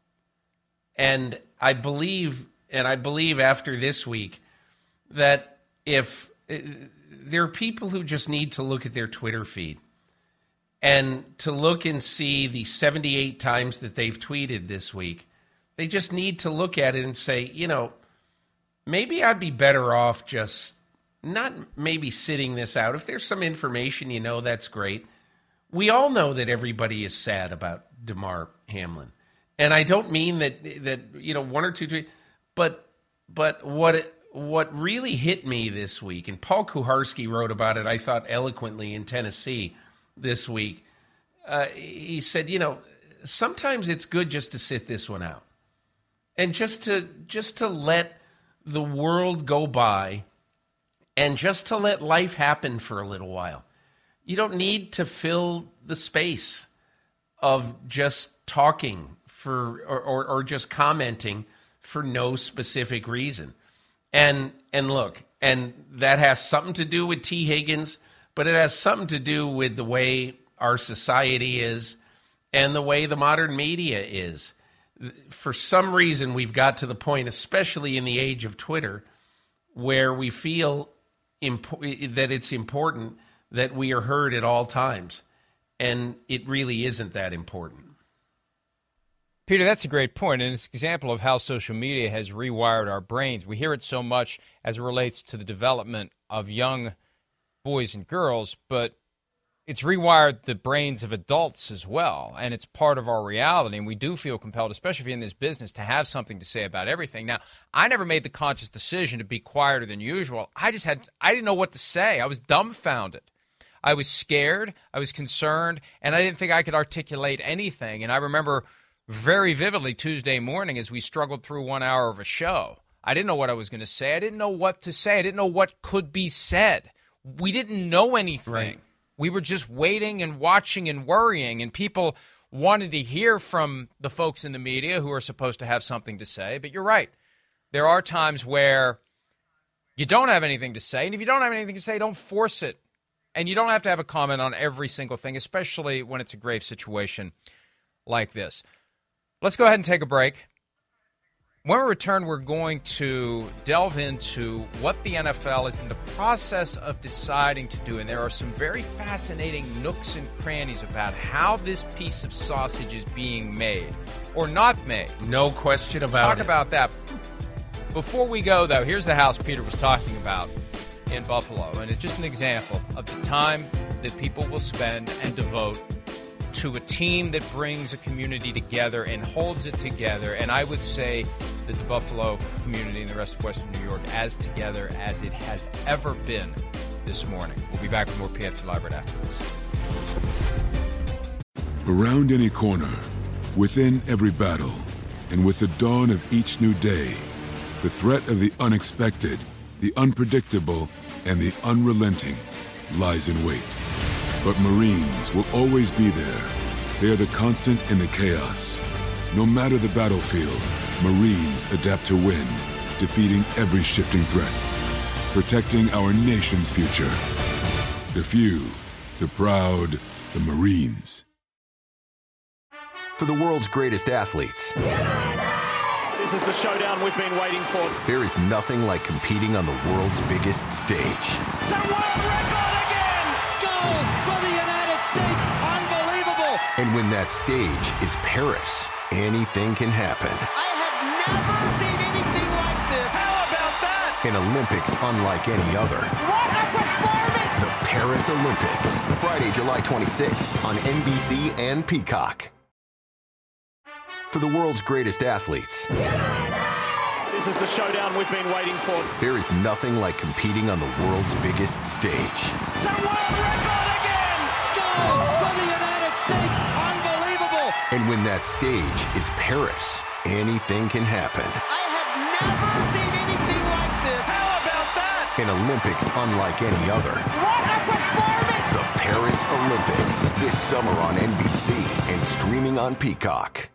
S4: And I believe after this week that if there are people who just need to look at their Twitter feed and to look and see the 78 times that they've tweeted this week, they just need to look at it and say, maybe I'd be better off just not maybe sitting this out. If there's some information, that's great. We all know that everybody is sad about Damar Hamlin. And I don't mean that one or two tweets, but what really hit me this week, and Paul Kuharski wrote about it, I thought, eloquently in Tennessee this week. He said, sometimes it's good just to sit this one out. And just to let the world go by and just to let life happen for a little while. You don't need to fill the space of just talking or just commenting for no specific reason. And look, and that has something to do with T. Higgins, but it has something to do with the way our society is and the way the modern media is. For some reason, we've got to the point, especially in the age of Twitter, where we feel that it's important that we are heard at all times. And it really isn't that important.
S3: Peter, that's a great point, and it's an example of how social media has rewired our brains. We hear it so much as it relates to the development of young boys and girls, but it's rewired the brains of adults as well, and it's part of our reality, and we do feel compelled, especially if you're in this business, to have something to say about everything. Now, I never made the conscious decision to be quieter than usual. I didn't know what to say. I was dumbfounded. I was scared, I was concerned, and I didn't think I could articulate anything. And I remember very vividly Tuesday morning as we struggled through 1 hour of a show. I didn't know what I was going to say. I didn't know what to say. I didn't know what could be said. We didn't know anything. Right. We were just waiting and watching and worrying, and people wanted to hear from the folks in the media who are supposed to have something to say. But you're right. There are times where you don't have anything to say, and if you don't have anything to say, don't force it. And you don't have to have a comment on every single thing, especially when it's a grave situation like this. Let's go ahead and take a break. When we return, we're going to delve into what the NFL is in the process of deciding to do. And there are some very fascinating nooks and crannies about how this piece of sausage is being made or not made.
S4: No question about it.
S3: Talk about that. Before we go, though, here's the house Peter was talking about in Buffalo. And it's just an example of the time that people will spend and devote to a team that brings a community together and holds it together. And I would say that the Buffalo community and the rest of Western New York as together as it has ever been this morning. We'll be back with more PFT Live right after this.
S9: Around any corner, within every battle, and with the dawn of each new day, the threat of the unexpected, the unpredictable, and the unrelenting lies in wait. But Marines will always be there. They are the constant in the chaos. No matter the battlefield, Marines adapt to win, defeating every shifting threat, protecting our nation's future. The few, the proud, the Marines.
S10: For the world's greatest athletes,
S11: this is the showdown we've been waiting for.
S10: There is nothing like competing on the world's biggest stage.
S11: It's a world record again! Gold for the United States! Unbelievable!
S10: And when that stage is Paris, anything can happen.
S11: I have never seen anything like this! How about that?
S10: An Olympics unlike any other.
S11: What a performance!
S10: The Paris Olympics. Friday, July 26th on NBC and Peacock. For the world's greatest athletes,
S11: this is the showdown we've been waiting for.
S10: There is nothing like competing on the world's biggest stage.
S11: It's a world record again! Gold for the United States! Unbelievable!
S10: And when that stage is Paris, anything can happen.
S11: I have never seen anything like this! How about that?
S10: An Olympics unlike any other.
S11: What a performance!
S10: The Paris Olympics. This summer on NBC and streaming on Peacock.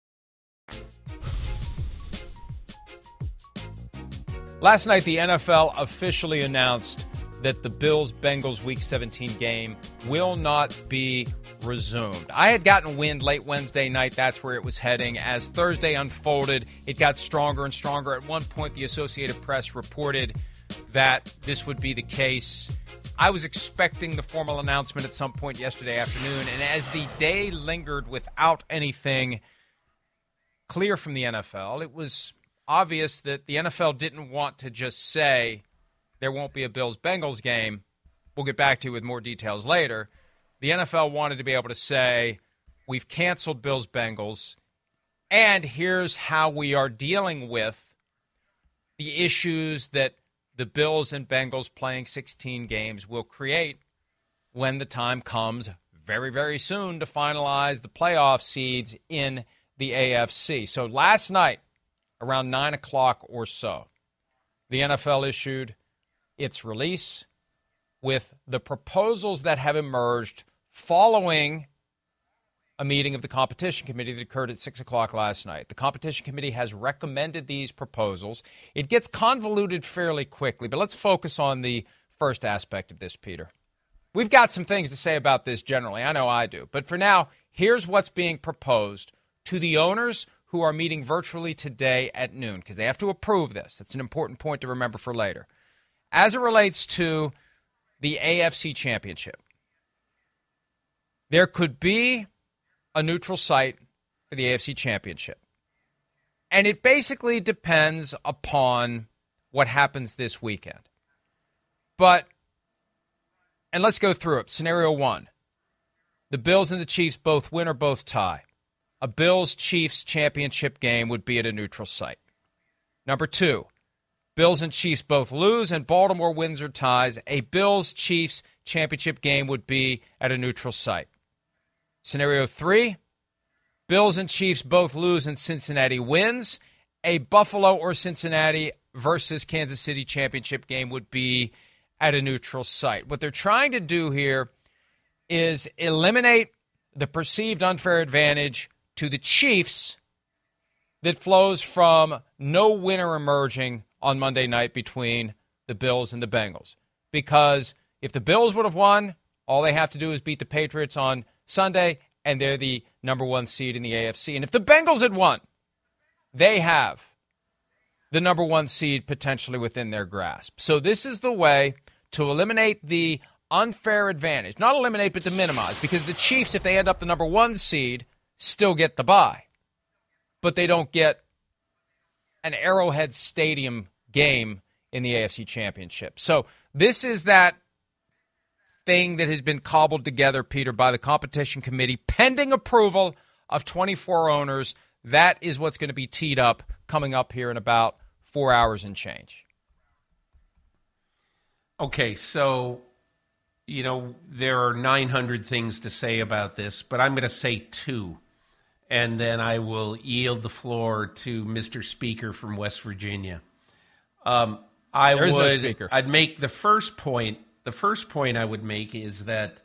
S3: Last night, the NFL officially announced that the Bills-Bengals Week 17 game will not be resumed. I had gotten wind late Wednesday night that's where it was heading. As Thursday unfolded, it got stronger and stronger. At one point, the Associated Press reported that this would be the case. I was expecting the formal announcement at some point yesterday afternoon, and as the day lingered without anything clear from the NFL, it was obvious that the NFL didn't want to just say there won't be a Bills-Bengals game. We'll get back to you with more details later. The NFL wanted to be able to say, we've canceled Bills-Bengals, and here's how we are dealing with the issues that the Bills and Bengals playing 16 games will create when the time comes very, very soon to finalize the playoff seeds in the AFC. So last night, around 9 o'clock or so, the NFL issued its release with the proposals that have emerged following a meeting of the competition committee that occurred at 6 o'clock last night. The competition committee has recommended these proposals. It gets convoluted fairly quickly, but let's focus on the first aspect of this, Peter. We've got some things to say about this generally. I know I do. But for now, here's what's being proposed to the owners who are meeting virtually today at noon, because they have to approve this. That's an important point to remember for later. As it relates to the AFC Championship, there could be a neutral site for the AFC Championship. And it basically depends upon what happens this weekend. And let's go through it. Scenario one, the Bills and the Chiefs both win or both tie. A Bills-Chiefs championship game would be at a neutral site. Number two, Bills and Chiefs both lose and Baltimore wins or ties. A Bills-Chiefs championship game would be at a neutral site. Scenario three, Bills and Chiefs both lose and Cincinnati wins, a Buffalo or Cincinnati versus Kansas City championship game would be at a neutral site. What they're trying to do here is eliminate the perceived unfair advantage to the Chiefs that flows from no winner emerging on Monday night between the Bills and the Bengals. Because if the Bills would have won, all they have to do is beat the Patriots on Sunday, and they're the number one seed in the AFC. And if the Bengals had won, they have the number one seed potentially within their grasp. So this is the way to eliminate the unfair advantage. Not eliminate, but to minimize. Because the Chiefs, if they end up the number one seed, still get the bye. But they don't get an Arrowhead Stadium game in the AFC Championship. So this is that thing that has been cobbled together, Peter, by the competition committee, pending approval of 24 owners. That is what's going to be teed up coming up here in about 4 hours and change.
S4: Okay, so, there are 900 things to say about this, but I'm going to say two, and then I will yield the floor to Mr. Speaker from West Virginia. No speaker. I'd make the first point. The first point I would make is that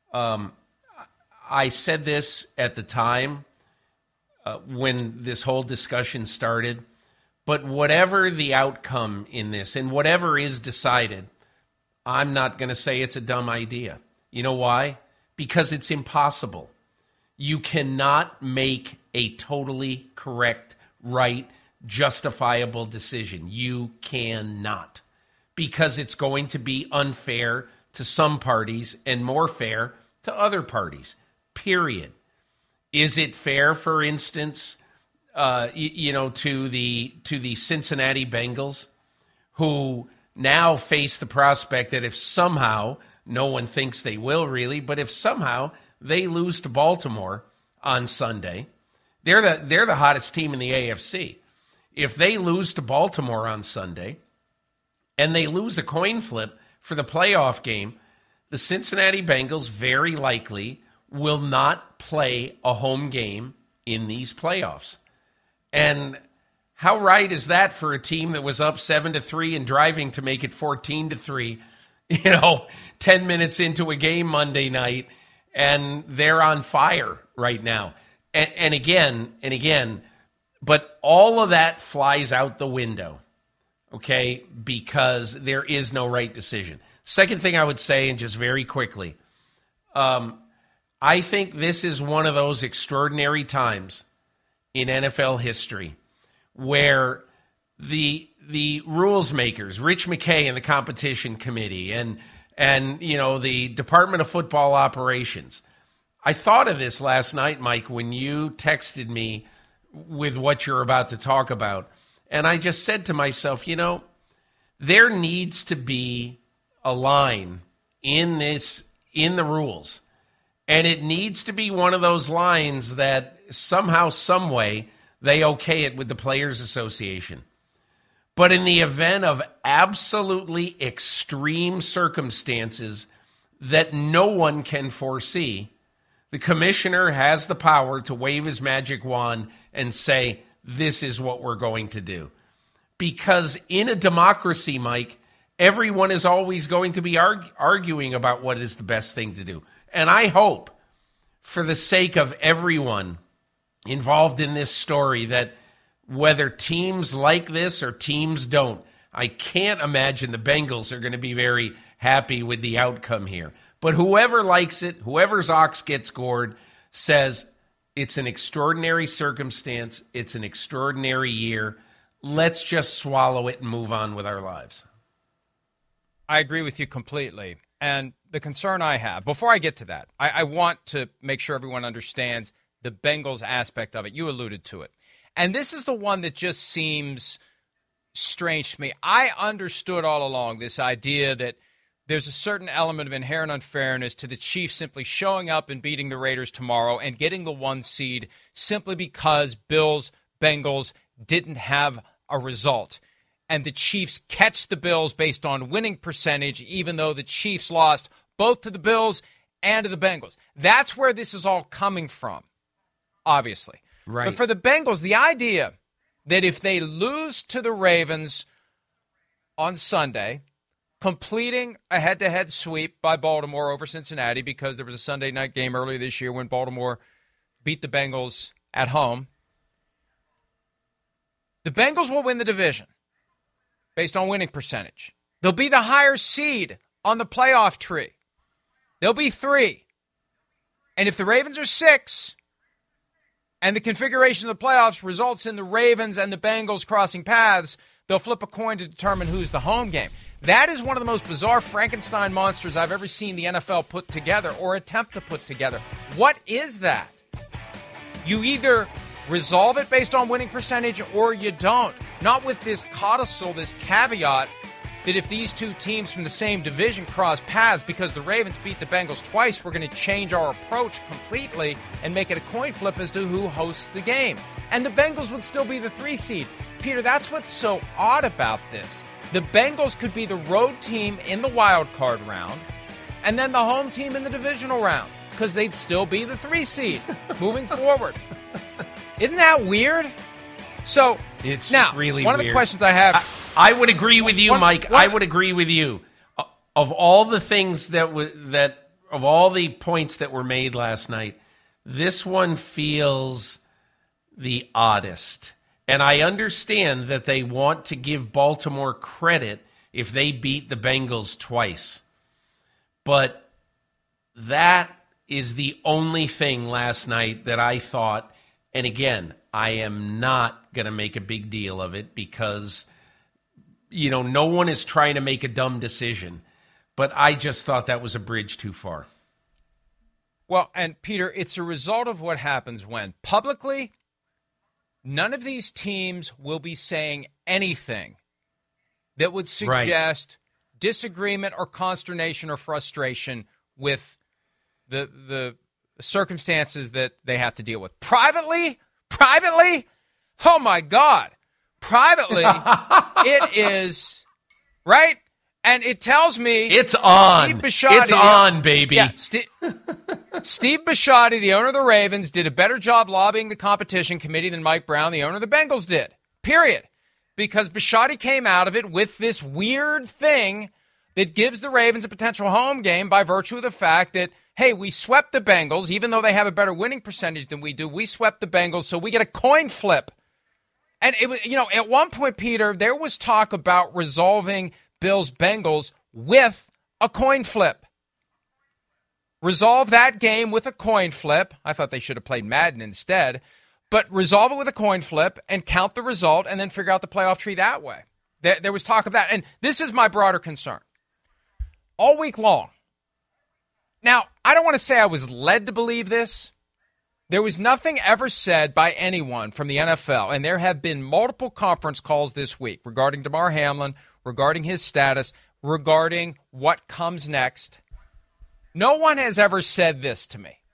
S4: I said this at the time when this whole discussion started, but whatever the outcome in this and whatever is decided, I'm not going to say it's a dumb idea. You know why? Because it's impossible. You cannot make a totally correct, right, justifiable decision. You cannot. Because it's going to be unfair to some parties and more fair to other parties, period. Is it fair, for instance, to the Cincinnati Bengals, who now face the prospect that if somehow, no one thinks they will really, but if somehow they lose to Baltimore on Sunday, they're the hottest team in the AFC. If they lose to Baltimore on Sunday, and they lose a coin flip for the playoff game, the Cincinnati Bengals very likely will not play a home game in these playoffs. And how right is that for a team that was up 7-3 and driving to make it 14-3, 10 minutes into a game Monday night, and they're on fire right now. And again, but all of that flies out the window. Okay, because there is no right decision. Second thing I would say, and just very quickly, I think this is one of those extraordinary times in NFL history where the rules makers, Rich McKay and the competition committee, and the Department of Football Operations. I thought of this last night, Mike, when you texted me with what you're about to talk about. And I just said to myself, there needs to be a line in the rules. And it needs to be one of those lines that somehow, some way, they okay it with the Players Association. But in the event of absolutely extreme circumstances that no one can foresee, the commissioner has the power to wave his magic wand and say, this is what we're going to do. Because in a democracy, Mike, everyone is always going to be arguing about what is the best thing to do. And I hope, for the sake of everyone involved in this story, that whether teams like this or teams don't, I can't imagine the Bengals are going to be very happy with the outcome here. But whoever likes it, whoever's ox gets gored, says, it's an extraordinary circumstance. It's an extraordinary year. Let's just swallow it and move on with our lives.
S3: I agree with you completely. And the concern I have, before I get to that, I want to make sure everyone understands the Bengals aspect of it. You alluded to it. And this is the one that just seems strange to me. I understood all along this idea that there's a certain element of inherent unfairness to the Chiefs simply showing up and beating the Raiders tomorrow and getting the 1 seed simply because Bills, Bengals didn't have a result. And the Chiefs catch the Bills based on winning percentage, even though the Chiefs lost both to the Bills and to the Bengals. That's where this is all coming from. obviously.
S4: Right.
S3: But for the Bengals, the idea that if they lose to the Ravens on Sunday, completing a head-to-head sweep by Baltimore over Cincinnati, because there was a Sunday night game earlier this year when Baltimore beat the Bengals at home, the Bengals will win the division based on winning percentage. They'll be the higher seed on the playoff tree. They'll be 3. And if the Ravens are 6, and the configuration of the playoffs results in the Ravens and the Bengals crossing paths, they'll flip a coin to determine who's the home game. That is one of the most bizarre Frankenstein monsters I've ever seen the NFL put together or attempt to put together. What is that? You either resolve it based on winning percentage or you don't. Not with this codicil, this caveat that if these two teams from the same division cross paths because the Ravens beat the Bengals twice, we're going to change our approach completely and make it a coin flip as to who hosts the game. And the Bengals would still be the 3 seed. Peter, that's what's so odd about this. The Bengals could be the road team in the wild card round and then the home team in the divisional round because they'd still be the 3 seed moving forward. Isn't that weird? So
S4: it's
S3: now,
S4: really
S3: one
S4: weird.
S3: of the questions I have...
S4: I would agree with you, Mike. I would agree with you. Of all the things of all the points that were made last night, this one feels the oddest. And I understand that they want to give Baltimore credit if they beat the Bengals twice. But that is the only thing last night that I thought, and again, I am not going to make a big deal of it because, you know, no one is trying to make a dumb decision. But I just thought that was a bridge too far.
S3: Well, and Peter, it's a result of what happens when publicly, none of these teams will be saying anything that would suggest disagreement or consternation or frustration with the circumstances that they have to deal with. Privately, oh my God, privately, it is, right? And it tells me
S4: it's on.
S3: Steve Bisciotti,
S4: it's on, baby.
S3: Yeah, Steve Bisciotti, the owner of the Ravens, did a better job lobbying the competition committee than Mike Brown, the owner of the Bengals, did. Period. Because Bisciotti came out of it with this weird thing that gives the Ravens a potential home game by virtue of the fact that, hey, we swept the Bengals, even though they have a better winning percentage than we do. We swept the Bengals, so we get a coin flip. And it was, you know, at one point, Peter, there was talk about resolving Bills-Bengals with a coin flip. Resolve that game with a coin flip. I thought they should have played Madden instead. But resolve it with a coin flip and count the result and then figure out the playoff tree that way. There was talk of that. And this is my broader concern. All week long. Now, I don't want to say I was led to believe this. There was nothing ever said by anyone from the NFL, and there have been multiple conference calls this week regarding Damar Hamlin, regarding his status, regarding what comes next. No one has ever said this to me.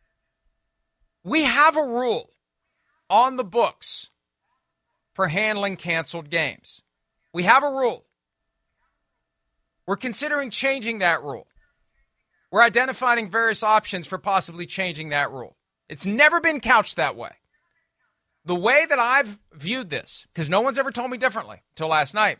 S3: We have a rule on the books for handling canceled games. We have a rule. We're considering changing that rule. We're identifying various options for possibly changing that rule. It's never been couched that way. The way that I've viewed this, because no one's ever told me differently until last night,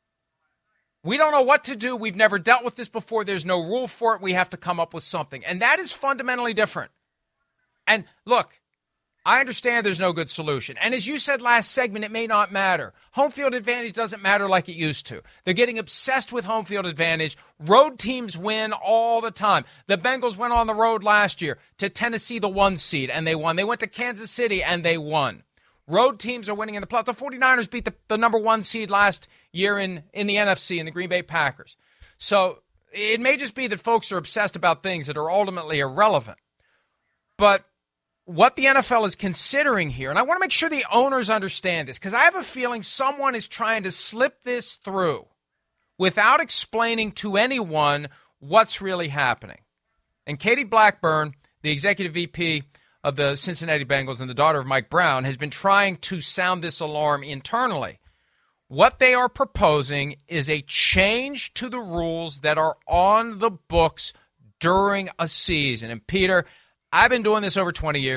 S3: we don't know what to do. We've never dealt with this before. There's no rule for it. We have to come up with something. And that is fundamentally different. And look, I understand there's no good solution. And as you said last segment, it may not matter. Home field advantage doesn't matter like it used to. They're getting obsessed with home field advantage. Road teams win all the time. The Bengals went on the road last year to Tennessee, the 1 seed, and they won. They went to Kansas City, and they won. Road teams are winning in the playoffs. The 49ers beat the number 1 seed last year in the NFC, in the Green Bay Packers. So it may just be that folks are obsessed about things that are ultimately irrelevant. But what the NFL is considering here, and I want to make sure the owners understand this, because I have a feeling someone is trying to slip this through without explaining to anyone what's really happening. And Katie Blackburn, the executive VP of the Cincinnati Bengals and the daughter of Mike Brown, has been trying to sound this alarm internally. What they are proposing is a change to the rules that are on the books during a season. And Peter, I've been doing this over 20 years.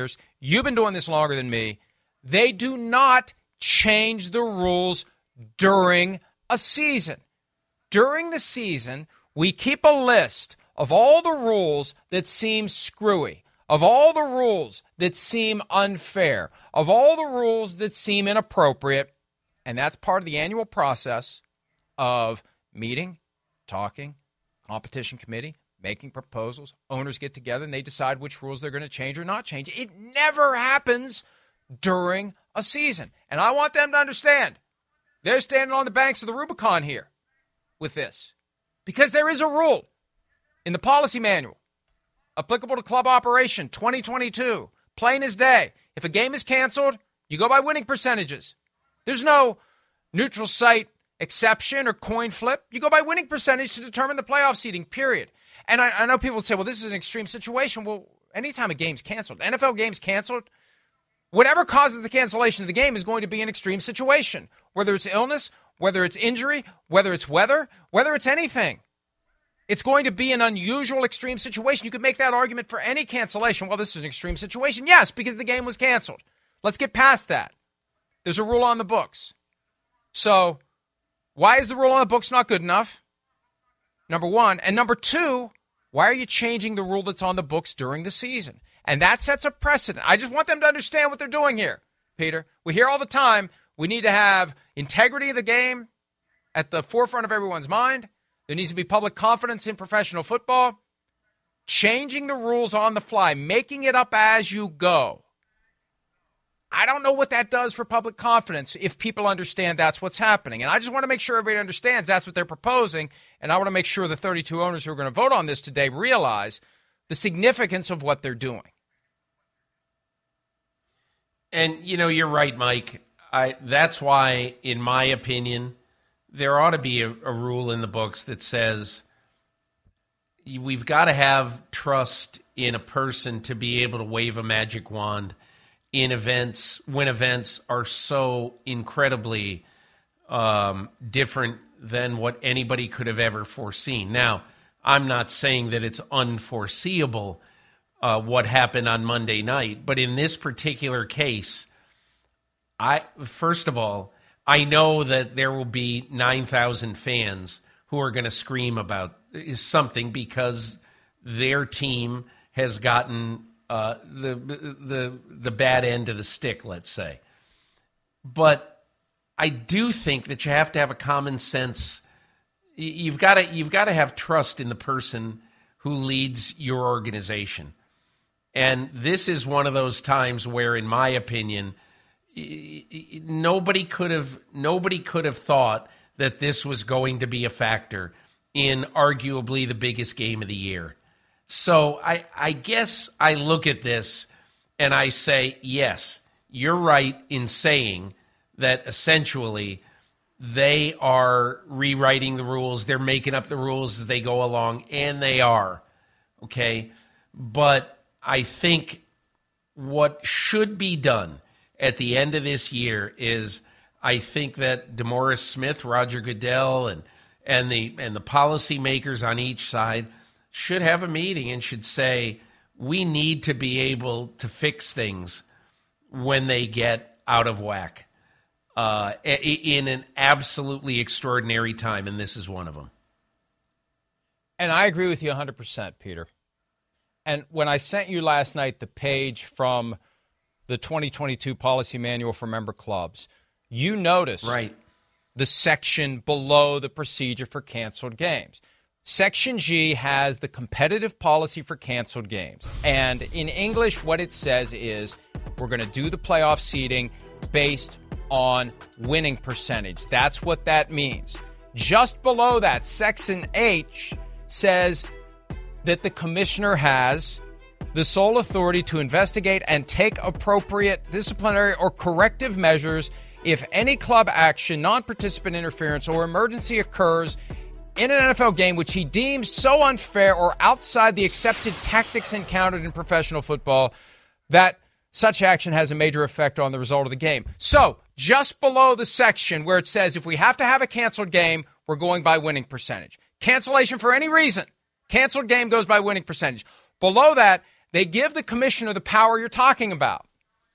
S3: you've been doing this longer than me. They do not change the rules during a season. During the season, we keep a list of all the rules that seem screwy, of all the rules that seem unfair, of all the rules that seem inappropriate, and that's part of the annual process of meeting, talking, competition committee, making proposals. Owners get together and they decide which rules they're going to change or not change. It never happens during a season. And I want them to understand they're standing on the banks of the Rubicon here with this, because there is a rule in the policy manual applicable to club operation 2022, plain as day. If a game is canceled, you go by winning percentages. There's no neutral site exception or coin flip. You go by winning percentage to determine the playoff seeding, period. And I know people would say, well, this is an extreme situation. Well, anytime a game's canceled, NFL game's canceled, whatever causes the cancellation of the game is going to be an extreme situation, whether it's illness, whether it's injury, whether it's weather, whether it's anything. It's going to be an unusual extreme situation. You could make that argument for any cancellation. Well, this is an extreme situation. Yes, because the game was canceled. Let's get past that. There's a rule on the books. So why is the rule on the books not good enough? Number one. And number two, why are you changing the rule that's on the books during the season? And that sets a precedent. I just want them to understand what they're doing here, Peter. We hear all the time, we need to have integrity of the game at the forefront of everyone's mind. There needs to be public confidence in professional football. Changing the rules on the fly, making it up as you go. I don't know what that does for public confidence if people understand that's what's happening. And I just want to make sure everybody understands that's what they're proposing. And I want to make sure the 32 owners who are going to vote on this today realize the significance of what they're doing.
S4: And, you're right, Mike. That's why, in my opinion, there ought to be a rule in the books that says we've got to have trust in a person to be able to wave a magic wand in events when events are so incredibly different than what anybody could have ever foreseen. Now, I'm not saying that it's unforeseeable what happened on Monday night, but in this particular case, first of all, I know that there will be 9,000 fans who are going to scream about something because their team has gotten the bad end of the stick, let's say. But I do think that you have to have a common sense. You've got to have trust in the person who leads your organization. And this is one of those times where, in my opinion, nobody could have thought that this was going to be a factor in arguably the biggest game of the year. So I guess I look at this and I say, yes, you're right in saying that essentially they are rewriting the rules. They're making up the rules as they go along, and they are. Okay? But I think what should be done at the end of this year is, I think that DeMaurice Smith, Roger Goodell, and the policymakers on each side should have a meeting and should say, we need to be able to fix things when they get out of whack in an absolutely extraordinary time, and this is one of them.
S3: And I agree with you 100%, Peter. And when I sent you last night the page from the 2022 policy manual for member clubs, you noticed the section below the procedure for canceled games. Section G has the competitive policy for canceled games. And in English, what it says is we're going to do the playoff seeding based on winning percentage. That's what that means. Just below that, Section H says that the commissioner has the sole authority to investigate and take appropriate disciplinary or corrective measures if any club action, non-participant interference, or emergency occurs in an NFL game which he deems so unfair or outside the accepted tactics encountered in professional football that such action has a major effect on the result of the game. So, just below the section where it says if we have to have a canceled game, we're going by winning percentage. Cancellation for any reason. Canceled game goes by winning percentage. Below that, they give the commissioner the power you're talking about.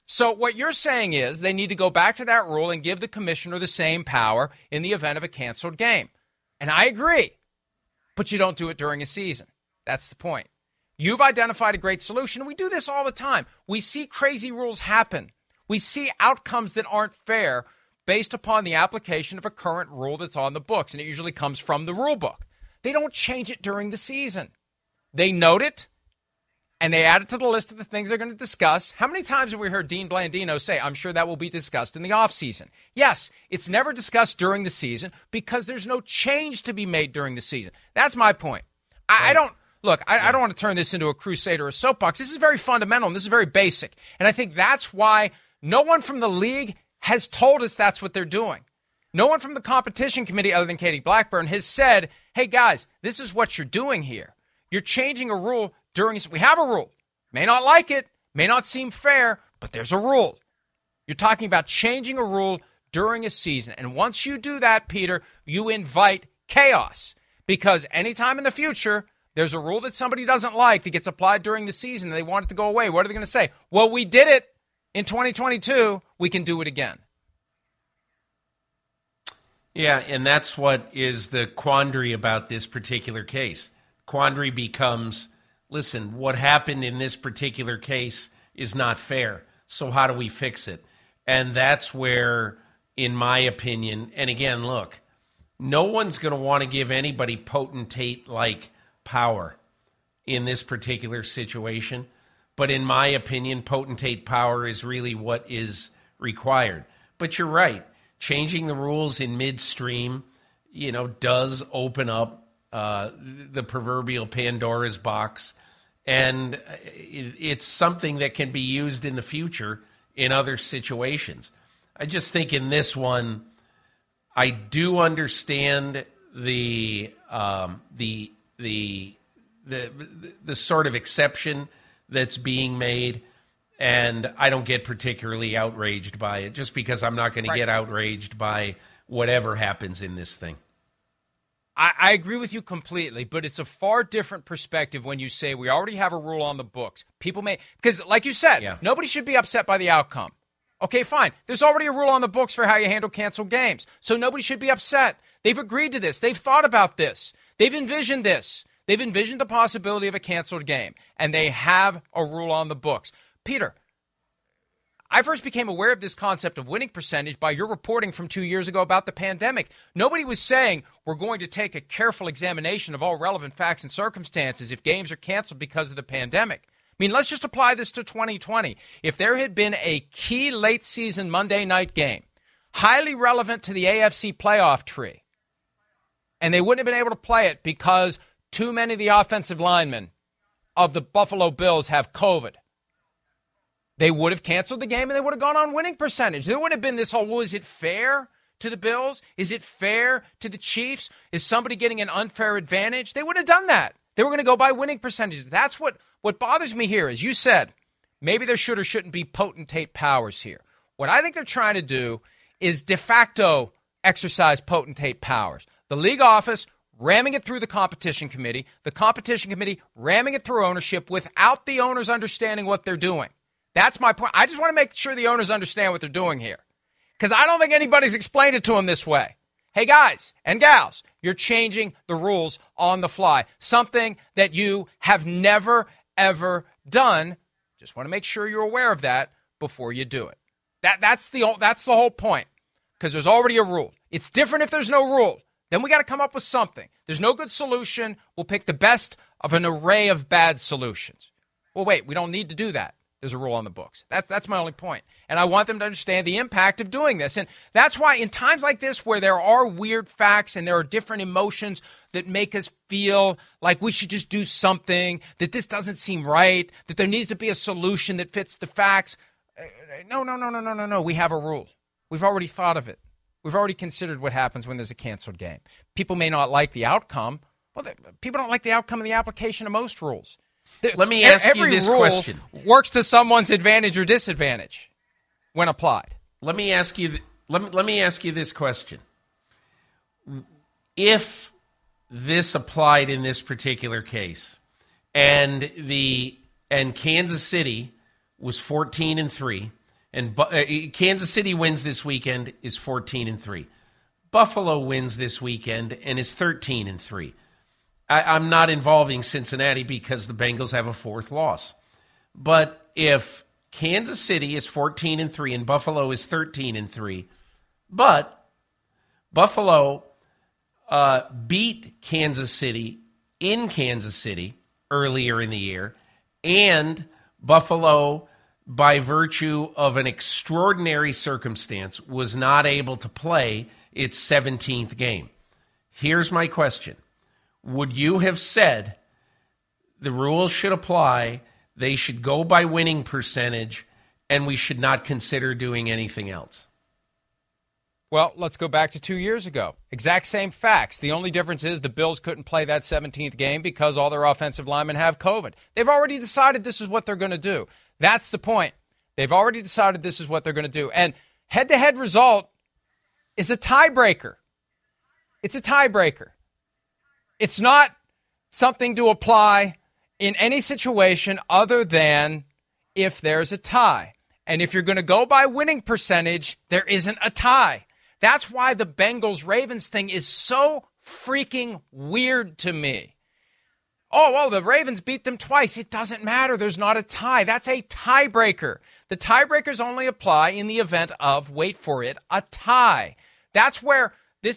S3: So what you're saying is they need to go back to that rule and give the commissioner the same power in the event of a canceled game. And I agree, but you don't do it during a season. That's the point. You've identified a great solution. We do this all the time. We see crazy rules happen. We see outcomes that aren't fair based upon the application of a current rule that's on the books, and it usually comes from the rule book. They don't change it during the season. They note it, and they add it to the list of the things they're going to discuss. How many times have we heard Dean Blandino say, I'm sure that will be discussed in the offseason? Yes, it's never discussed during the season because there's no change to be made during the season. That's my point. I don't want to turn this into a crusade or a soapbox. This is very fundamental, and this is very basic. And I think that's why no one from the league has told us that's what they're doing. No one from the competition committee other than Katie Blackburn has said, hey, guys, this is what you're doing here. You're changing a rule we have a rule. May not like it, may not seem fair, but there's a rule. You're talking about changing a rule during a season. And once you do that, Peter, you invite chaos. Because anytime in the future, there's a rule that somebody doesn't like that gets applied during the season and they want it to go away. What are they going to say? Well, we did it in 2022. We can do it again.
S4: Yeah, and that's what is the quandary about this particular case. Quandary becomes, listen, what happened in this particular case is not fair. So how do we fix it? And that's where, in my opinion, and again, look, no one's going to want to give anybody potentate-like power in this particular situation. But in my opinion, potentate power is really what is required. But you're right. Changing the rules in midstream, does open up the proverbial Pandora's box. And it's something that can be used in the future in other situations. I just think in this one, I do understand the sort of exception that's being made, and I don't get particularly outraged by it, just because I'm not going to get outraged by whatever happens in this thing.
S3: I agree with you completely, but it's a far different perspective when you say we already have a rule on the books. Because like you said, nobody should be upset by the outcome. Okay, fine. There's already a rule on the books for how you handle canceled games, so nobody should be upset. They've agreed to this. They've thought about this. They've envisioned this. They've envisioned the possibility of a canceled game, and they have a rule on the books. Peter, I first became aware of this concept of winning percentage by your reporting from 2 years ago about the pandemic. Nobody was saying we're going to take a careful examination of all relevant facts and circumstances if games are canceled because of the pandemic. I mean, let's just apply this to 2020. If there had been a key late season Monday night game, highly relevant to the AFC playoff tree, and they wouldn't have been able to play it because too many of the offensive linemen of the Buffalo Bills have COVID, they would have canceled the game and they would have gone on winning percentage. There would have been this whole, well, is it fair to the Bills? Is it fair to the Chiefs? Is somebody getting an unfair advantage? They would have done that. They were going to go by winning percentages. That's what bothers me here. As you said, maybe there should or shouldn't be potentate powers here. What I think they're trying to do is de facto exercise potentate powers. The league office ramming it through the competition committee ramming it through ownership without the owners understanding what they're doing. That's my point. I just want to make sure the owners understand what they're doing here, because I don't think anybody's explained it to them this way. Hey, guys and gals, you're changing the rules on the fly, something that you have never, ever done. Just want to make sure you're aware of that before you do it. That's the whole point, because there's already a rule. It's different if there's no rule. Then we got to come up with something. There's no good solution. We'll pick the best of an array of bad solutions. Well, wait, we don't need to do that. There's a rule on the books. That's my only point. And I want them to understand the impact of doing this. And that's why in times like this where there are weird facts and there are different emotions that make us feel like we should just do something, that this doesn't seem right, that there needs to be a solution that fits the facts. No. We have a rule. We've already thought of it. We've already considered what happens when there's a canceled game. People may not like the outcome. Well, people don't like the outcome of the application of most rules.
S4: Let me ask you this question.
S3: Every rule works to someone's advantage or disadvantage when applied.
S4: Let me ask you this question. If this applied in this particular case, and Kansas City was 14-3, And Kansas City wins this weekend, is 14-3. Buffalo wins this weekend and is 13-3. I'm not involving Cincinnati because the Bengals have a fourth loss. But if Kansas City is 14-3 and Buffalo is 13-3, but Buffalo beat Kansas City in Kansas City earlier in the year, and Buffalo, by virtue of an extraordinary circumstance, was not able to play its 17th game. Here's my question. Would you have said the rules should apply, they should go by winning percentage, and we should not consider doing anything else?
S3: Well, let's go back to 2 years ago. Exact same facts. The only difference is the Bills couldn't play that 17th game because all their offensive linemen have COVID. They've already decided this is what they're going to do. That's the point. They've already decided this is what they're going to do. And head-to-head result is a tiebreaker. It's a tiebreaker. It's not something to apply in any situation other than if there's a tie. And if you're going to go by winning percentage, there isn't a tie. That's why the Bengals-Ravens thing is so freaking weird to me. Oh, well, the Ravens beat them twice. It doesn't matter. There's not a tie. That's a tiebreaker. The tiebreakers only apply in the event of, wait for it, a tie. That's where the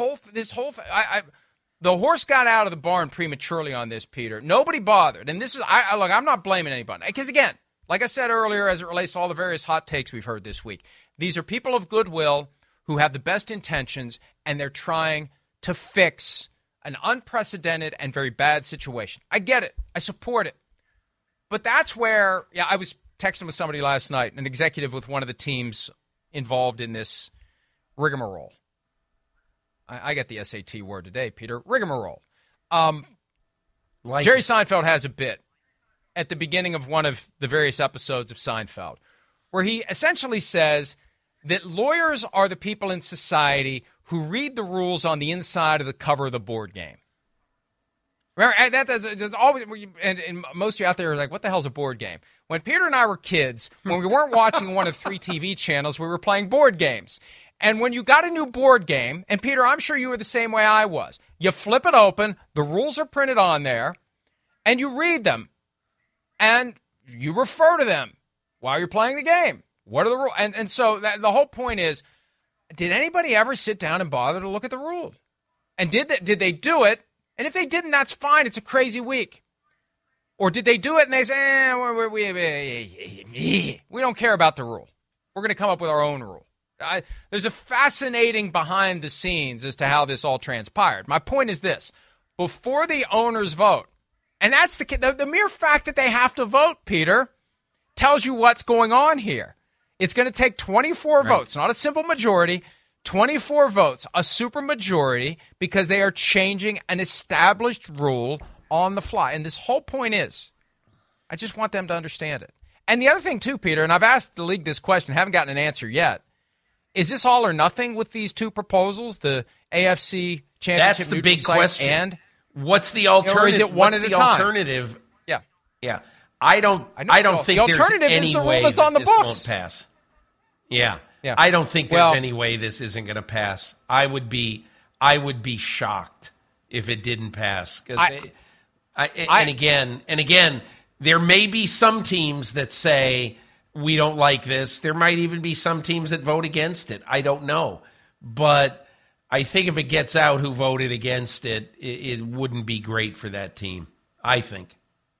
S3: horse got out of the barn prematurely on this, Peter. Nobody bothered. And this is, look, I'm not blaming anybody. Because again, like I said earlier, as it relates to all the various hot takes we've heard this week, these are people of goodwill who have the best intentions, and they're trying to fix an unprecedented and very bad situation. I get it. I support it. But that's where, I was texting with somebody last night, an executive with one of the teams involved in this rigmarole. I got the SAT word today, Peter. Rigmarole. Jerry Seinfeld has a bit at the beginning of one of the various episodes of Seinfeld where he essentially says that lawyers are the people in society who read the rules on the inside of the cover of the board game. Remember, that's always, and most of you out there are like, what the hell's a board game? When Peter and I were kids, when we weren't watching one of 3 TV channels, we were playing board games. And when you got a new board game, and Peter, I'm sure you were the same way I was, you flip it open, the rules are printed on there, and you read them, and you refer to them while you're playing the game. What are the rules? And so the whole point is, did anybody ever sit down and bother to look at the rules? And did they do it? And if they didn't, that's fine. It's a crazy week. Or did they do it and they say, we don't care about the rule. We're going to come up with our own rule. There's a fascinating behind the scenes as to how this all transpired. My point is this. Before the owners vote, and that's the mere fact that they have to vote, Peter, tells you what's going on here. It's going to take 24 votes, not a simple majority, 24 votes, a supermajority, because they are changing an established rule on the fly. And this whole point is, I just want them to understand it. And the other thing, too, Peter, and I've asked the league this question, haven't gotten an answer yet, is this all or nothing with these two proposals, the AFC Championship?
S4: That's the big question.
S3: And
S4: what's the alternative?
S3: Or is it one at a time?
S4: Alternative?
S3: Yeah.
S4: I don't think
S3: the alternative
S4: there's any
S3: is the rule
S4: way
S3: that's
S4: that
S3: on the
S4: this
S3: books.
S4: won't pass. Yeah. I don't think there's any way this isn't going to pass. I would be shocked if it didn't pass. And again, there may be some teams that say we don't like this. There might even be some teams that vote against it. I don't know, but I think if it gets out who voted against it, it wouldn't be great for that team. I think.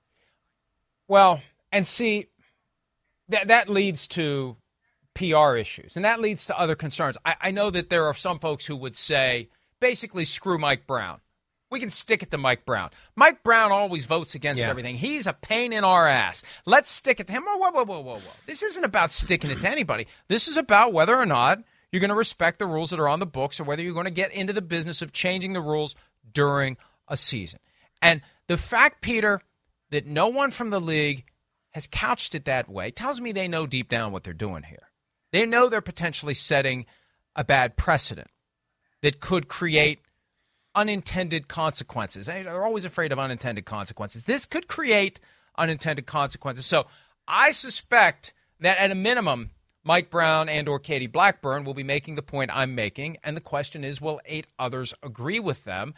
S3: Well, and see, that leads to PR issues, and that leads to other concerns. I know that there are some folks who would say, basically, screw Mike Brown. We can stick it to Mike Brown. Mike Brown always votes against everything. He's a pain in our ass. Let's stick it to him. Whoa. This isn't about sticking it to anybody. This is about whether or not you're going to respect the rules that are on the books or whether you're going to get into the business of changing the rules during a season. And the fact, Peter, that no one from the league has couched it that way tells me they know deep down what they're doing here. They know they're potentially setting a bad precedent that could create unintended consequences. They're always afraid of unintended consequences. This could create unintended consequences. So I suspect that at a minimum, Mike Brown and or Katie Blackburn will be making the point I'm making, and the question is, will 8 others agree with them?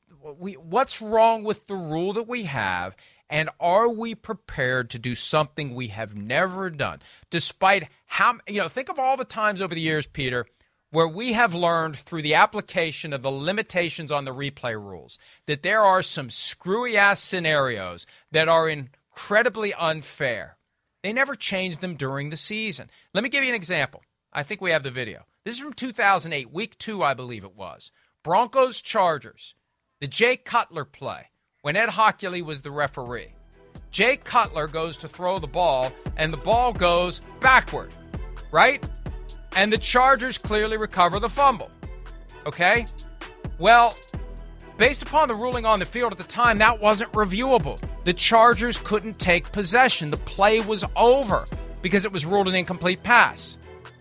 S3: What's wrong with the rule that we have, and are we prepared to do something we have never done? Despite think of all the times over the years, Peter, where we have learned through the application of the limitations on the replay rules that there are some screwy-ass scenarios that are incredibly unfair. They never changed them during the season. Let me give you an example. I think we have the video. This is from 2008, week 2, I believe it was. Broncos-Chargers, the Jay Cutler play, when Ed Hockley was the referee. Jay Cutler goes to throw the ball, and the ball goes backward, right? And the Chargers clearly recover the fumble, okay? Well, based upon the ruling on the field at the time, that wasn't reviewable. The Chargers couldn't take possession. The play was over because it was ruled an incomplete pass.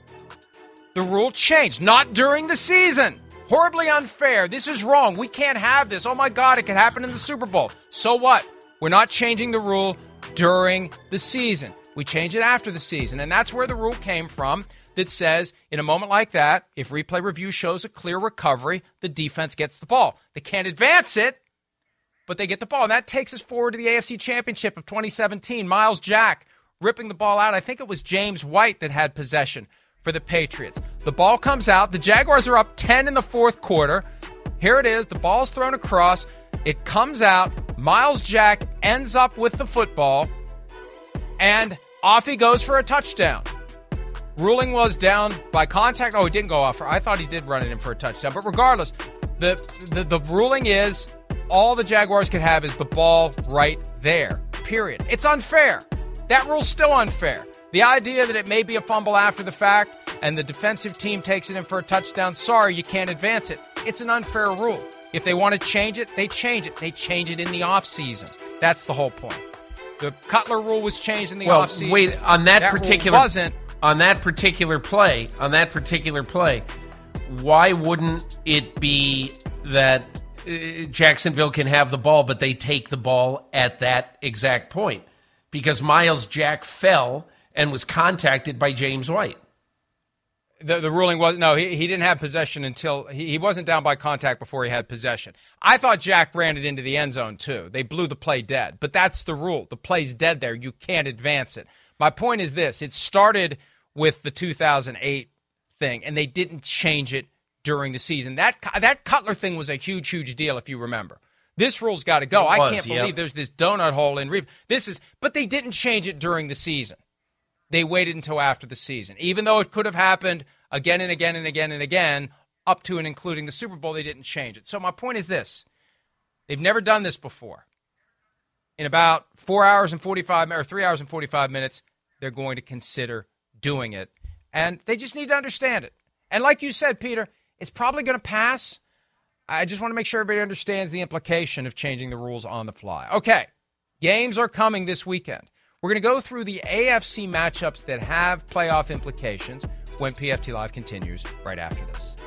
S3: The rule changed, not during the season. Horribly unfair. This is wrong. We can't have this. Oh, my God, it could happen in the Super Bowl. So what? We're not changing the rule during the season. We change it after the season, and that's where the rule came from that says in a moment like that, if replay review shows a clear recovery, the defense gets the ball. They can't advance it, but they get the ball. And that takes us forward to the AFC Championship of 2017. Myles Jack ripping the ball out. I think it was James White that had possession for the Patriots. The ball comes out. The Jaguars are up 10 in the fourth quarter. Here it is. The ball's thrown across. It comes out. Myles Jack ends up with the football, and off he goes for a touchdown. Ruling was down by contact. Oh, he didn't go off. I thought he did run it in for a touchdown. But regardless, the ruling is all the Jaguars can have is the ball right there, period. It's unfair. That rule's still unfair. The idea that it may be a fumble after the fact and the defensive team takes it in for a touchdown, sorry, you can't advance it. It's an unfair rule. If they want to change it, they change it. They change it in the offseason. That's the whole point. The Cutler rule was changed in the offseason.
S4: Wait, on that particular
S3: rule wasn't.
S4: On that particular play, why wouldn't it be that Jacksonville can have the ball, but they take the ball at that exact point? Because Myles Jack fell and was contacted by James White.
S3: The ruling was, no, he didn't have possession until, he wasn't down by contact before he had possession. I thought Jack ran it into the end zone too. They blew the play dead, but that's the rule. The play's dead there. You can't advance it. My point is this, it started with the 2008 thing, and they didn't change it during the season. That Cutler thing was a huge, huge deal, if you remember. This rule's got to go. I can't believe there's this donut hole in but they didn't change it during the season. They waited until after the season. Even though it could have happened again and again and again and again, up to and including the Super Bowl, they didn't change it. So my point is this. They've never done this before. In about 3 hours and 45 minutes, they're going to consider doing it. And they just need to understand it. And like you said, Peter, it's probably going to pass. I just want to make sure everybody understands the implication of changing the rules on the fly. Okay, games are coming this weekend. We're going to go through the AFC matchups that have playoff implications when PFT Live continues right after this.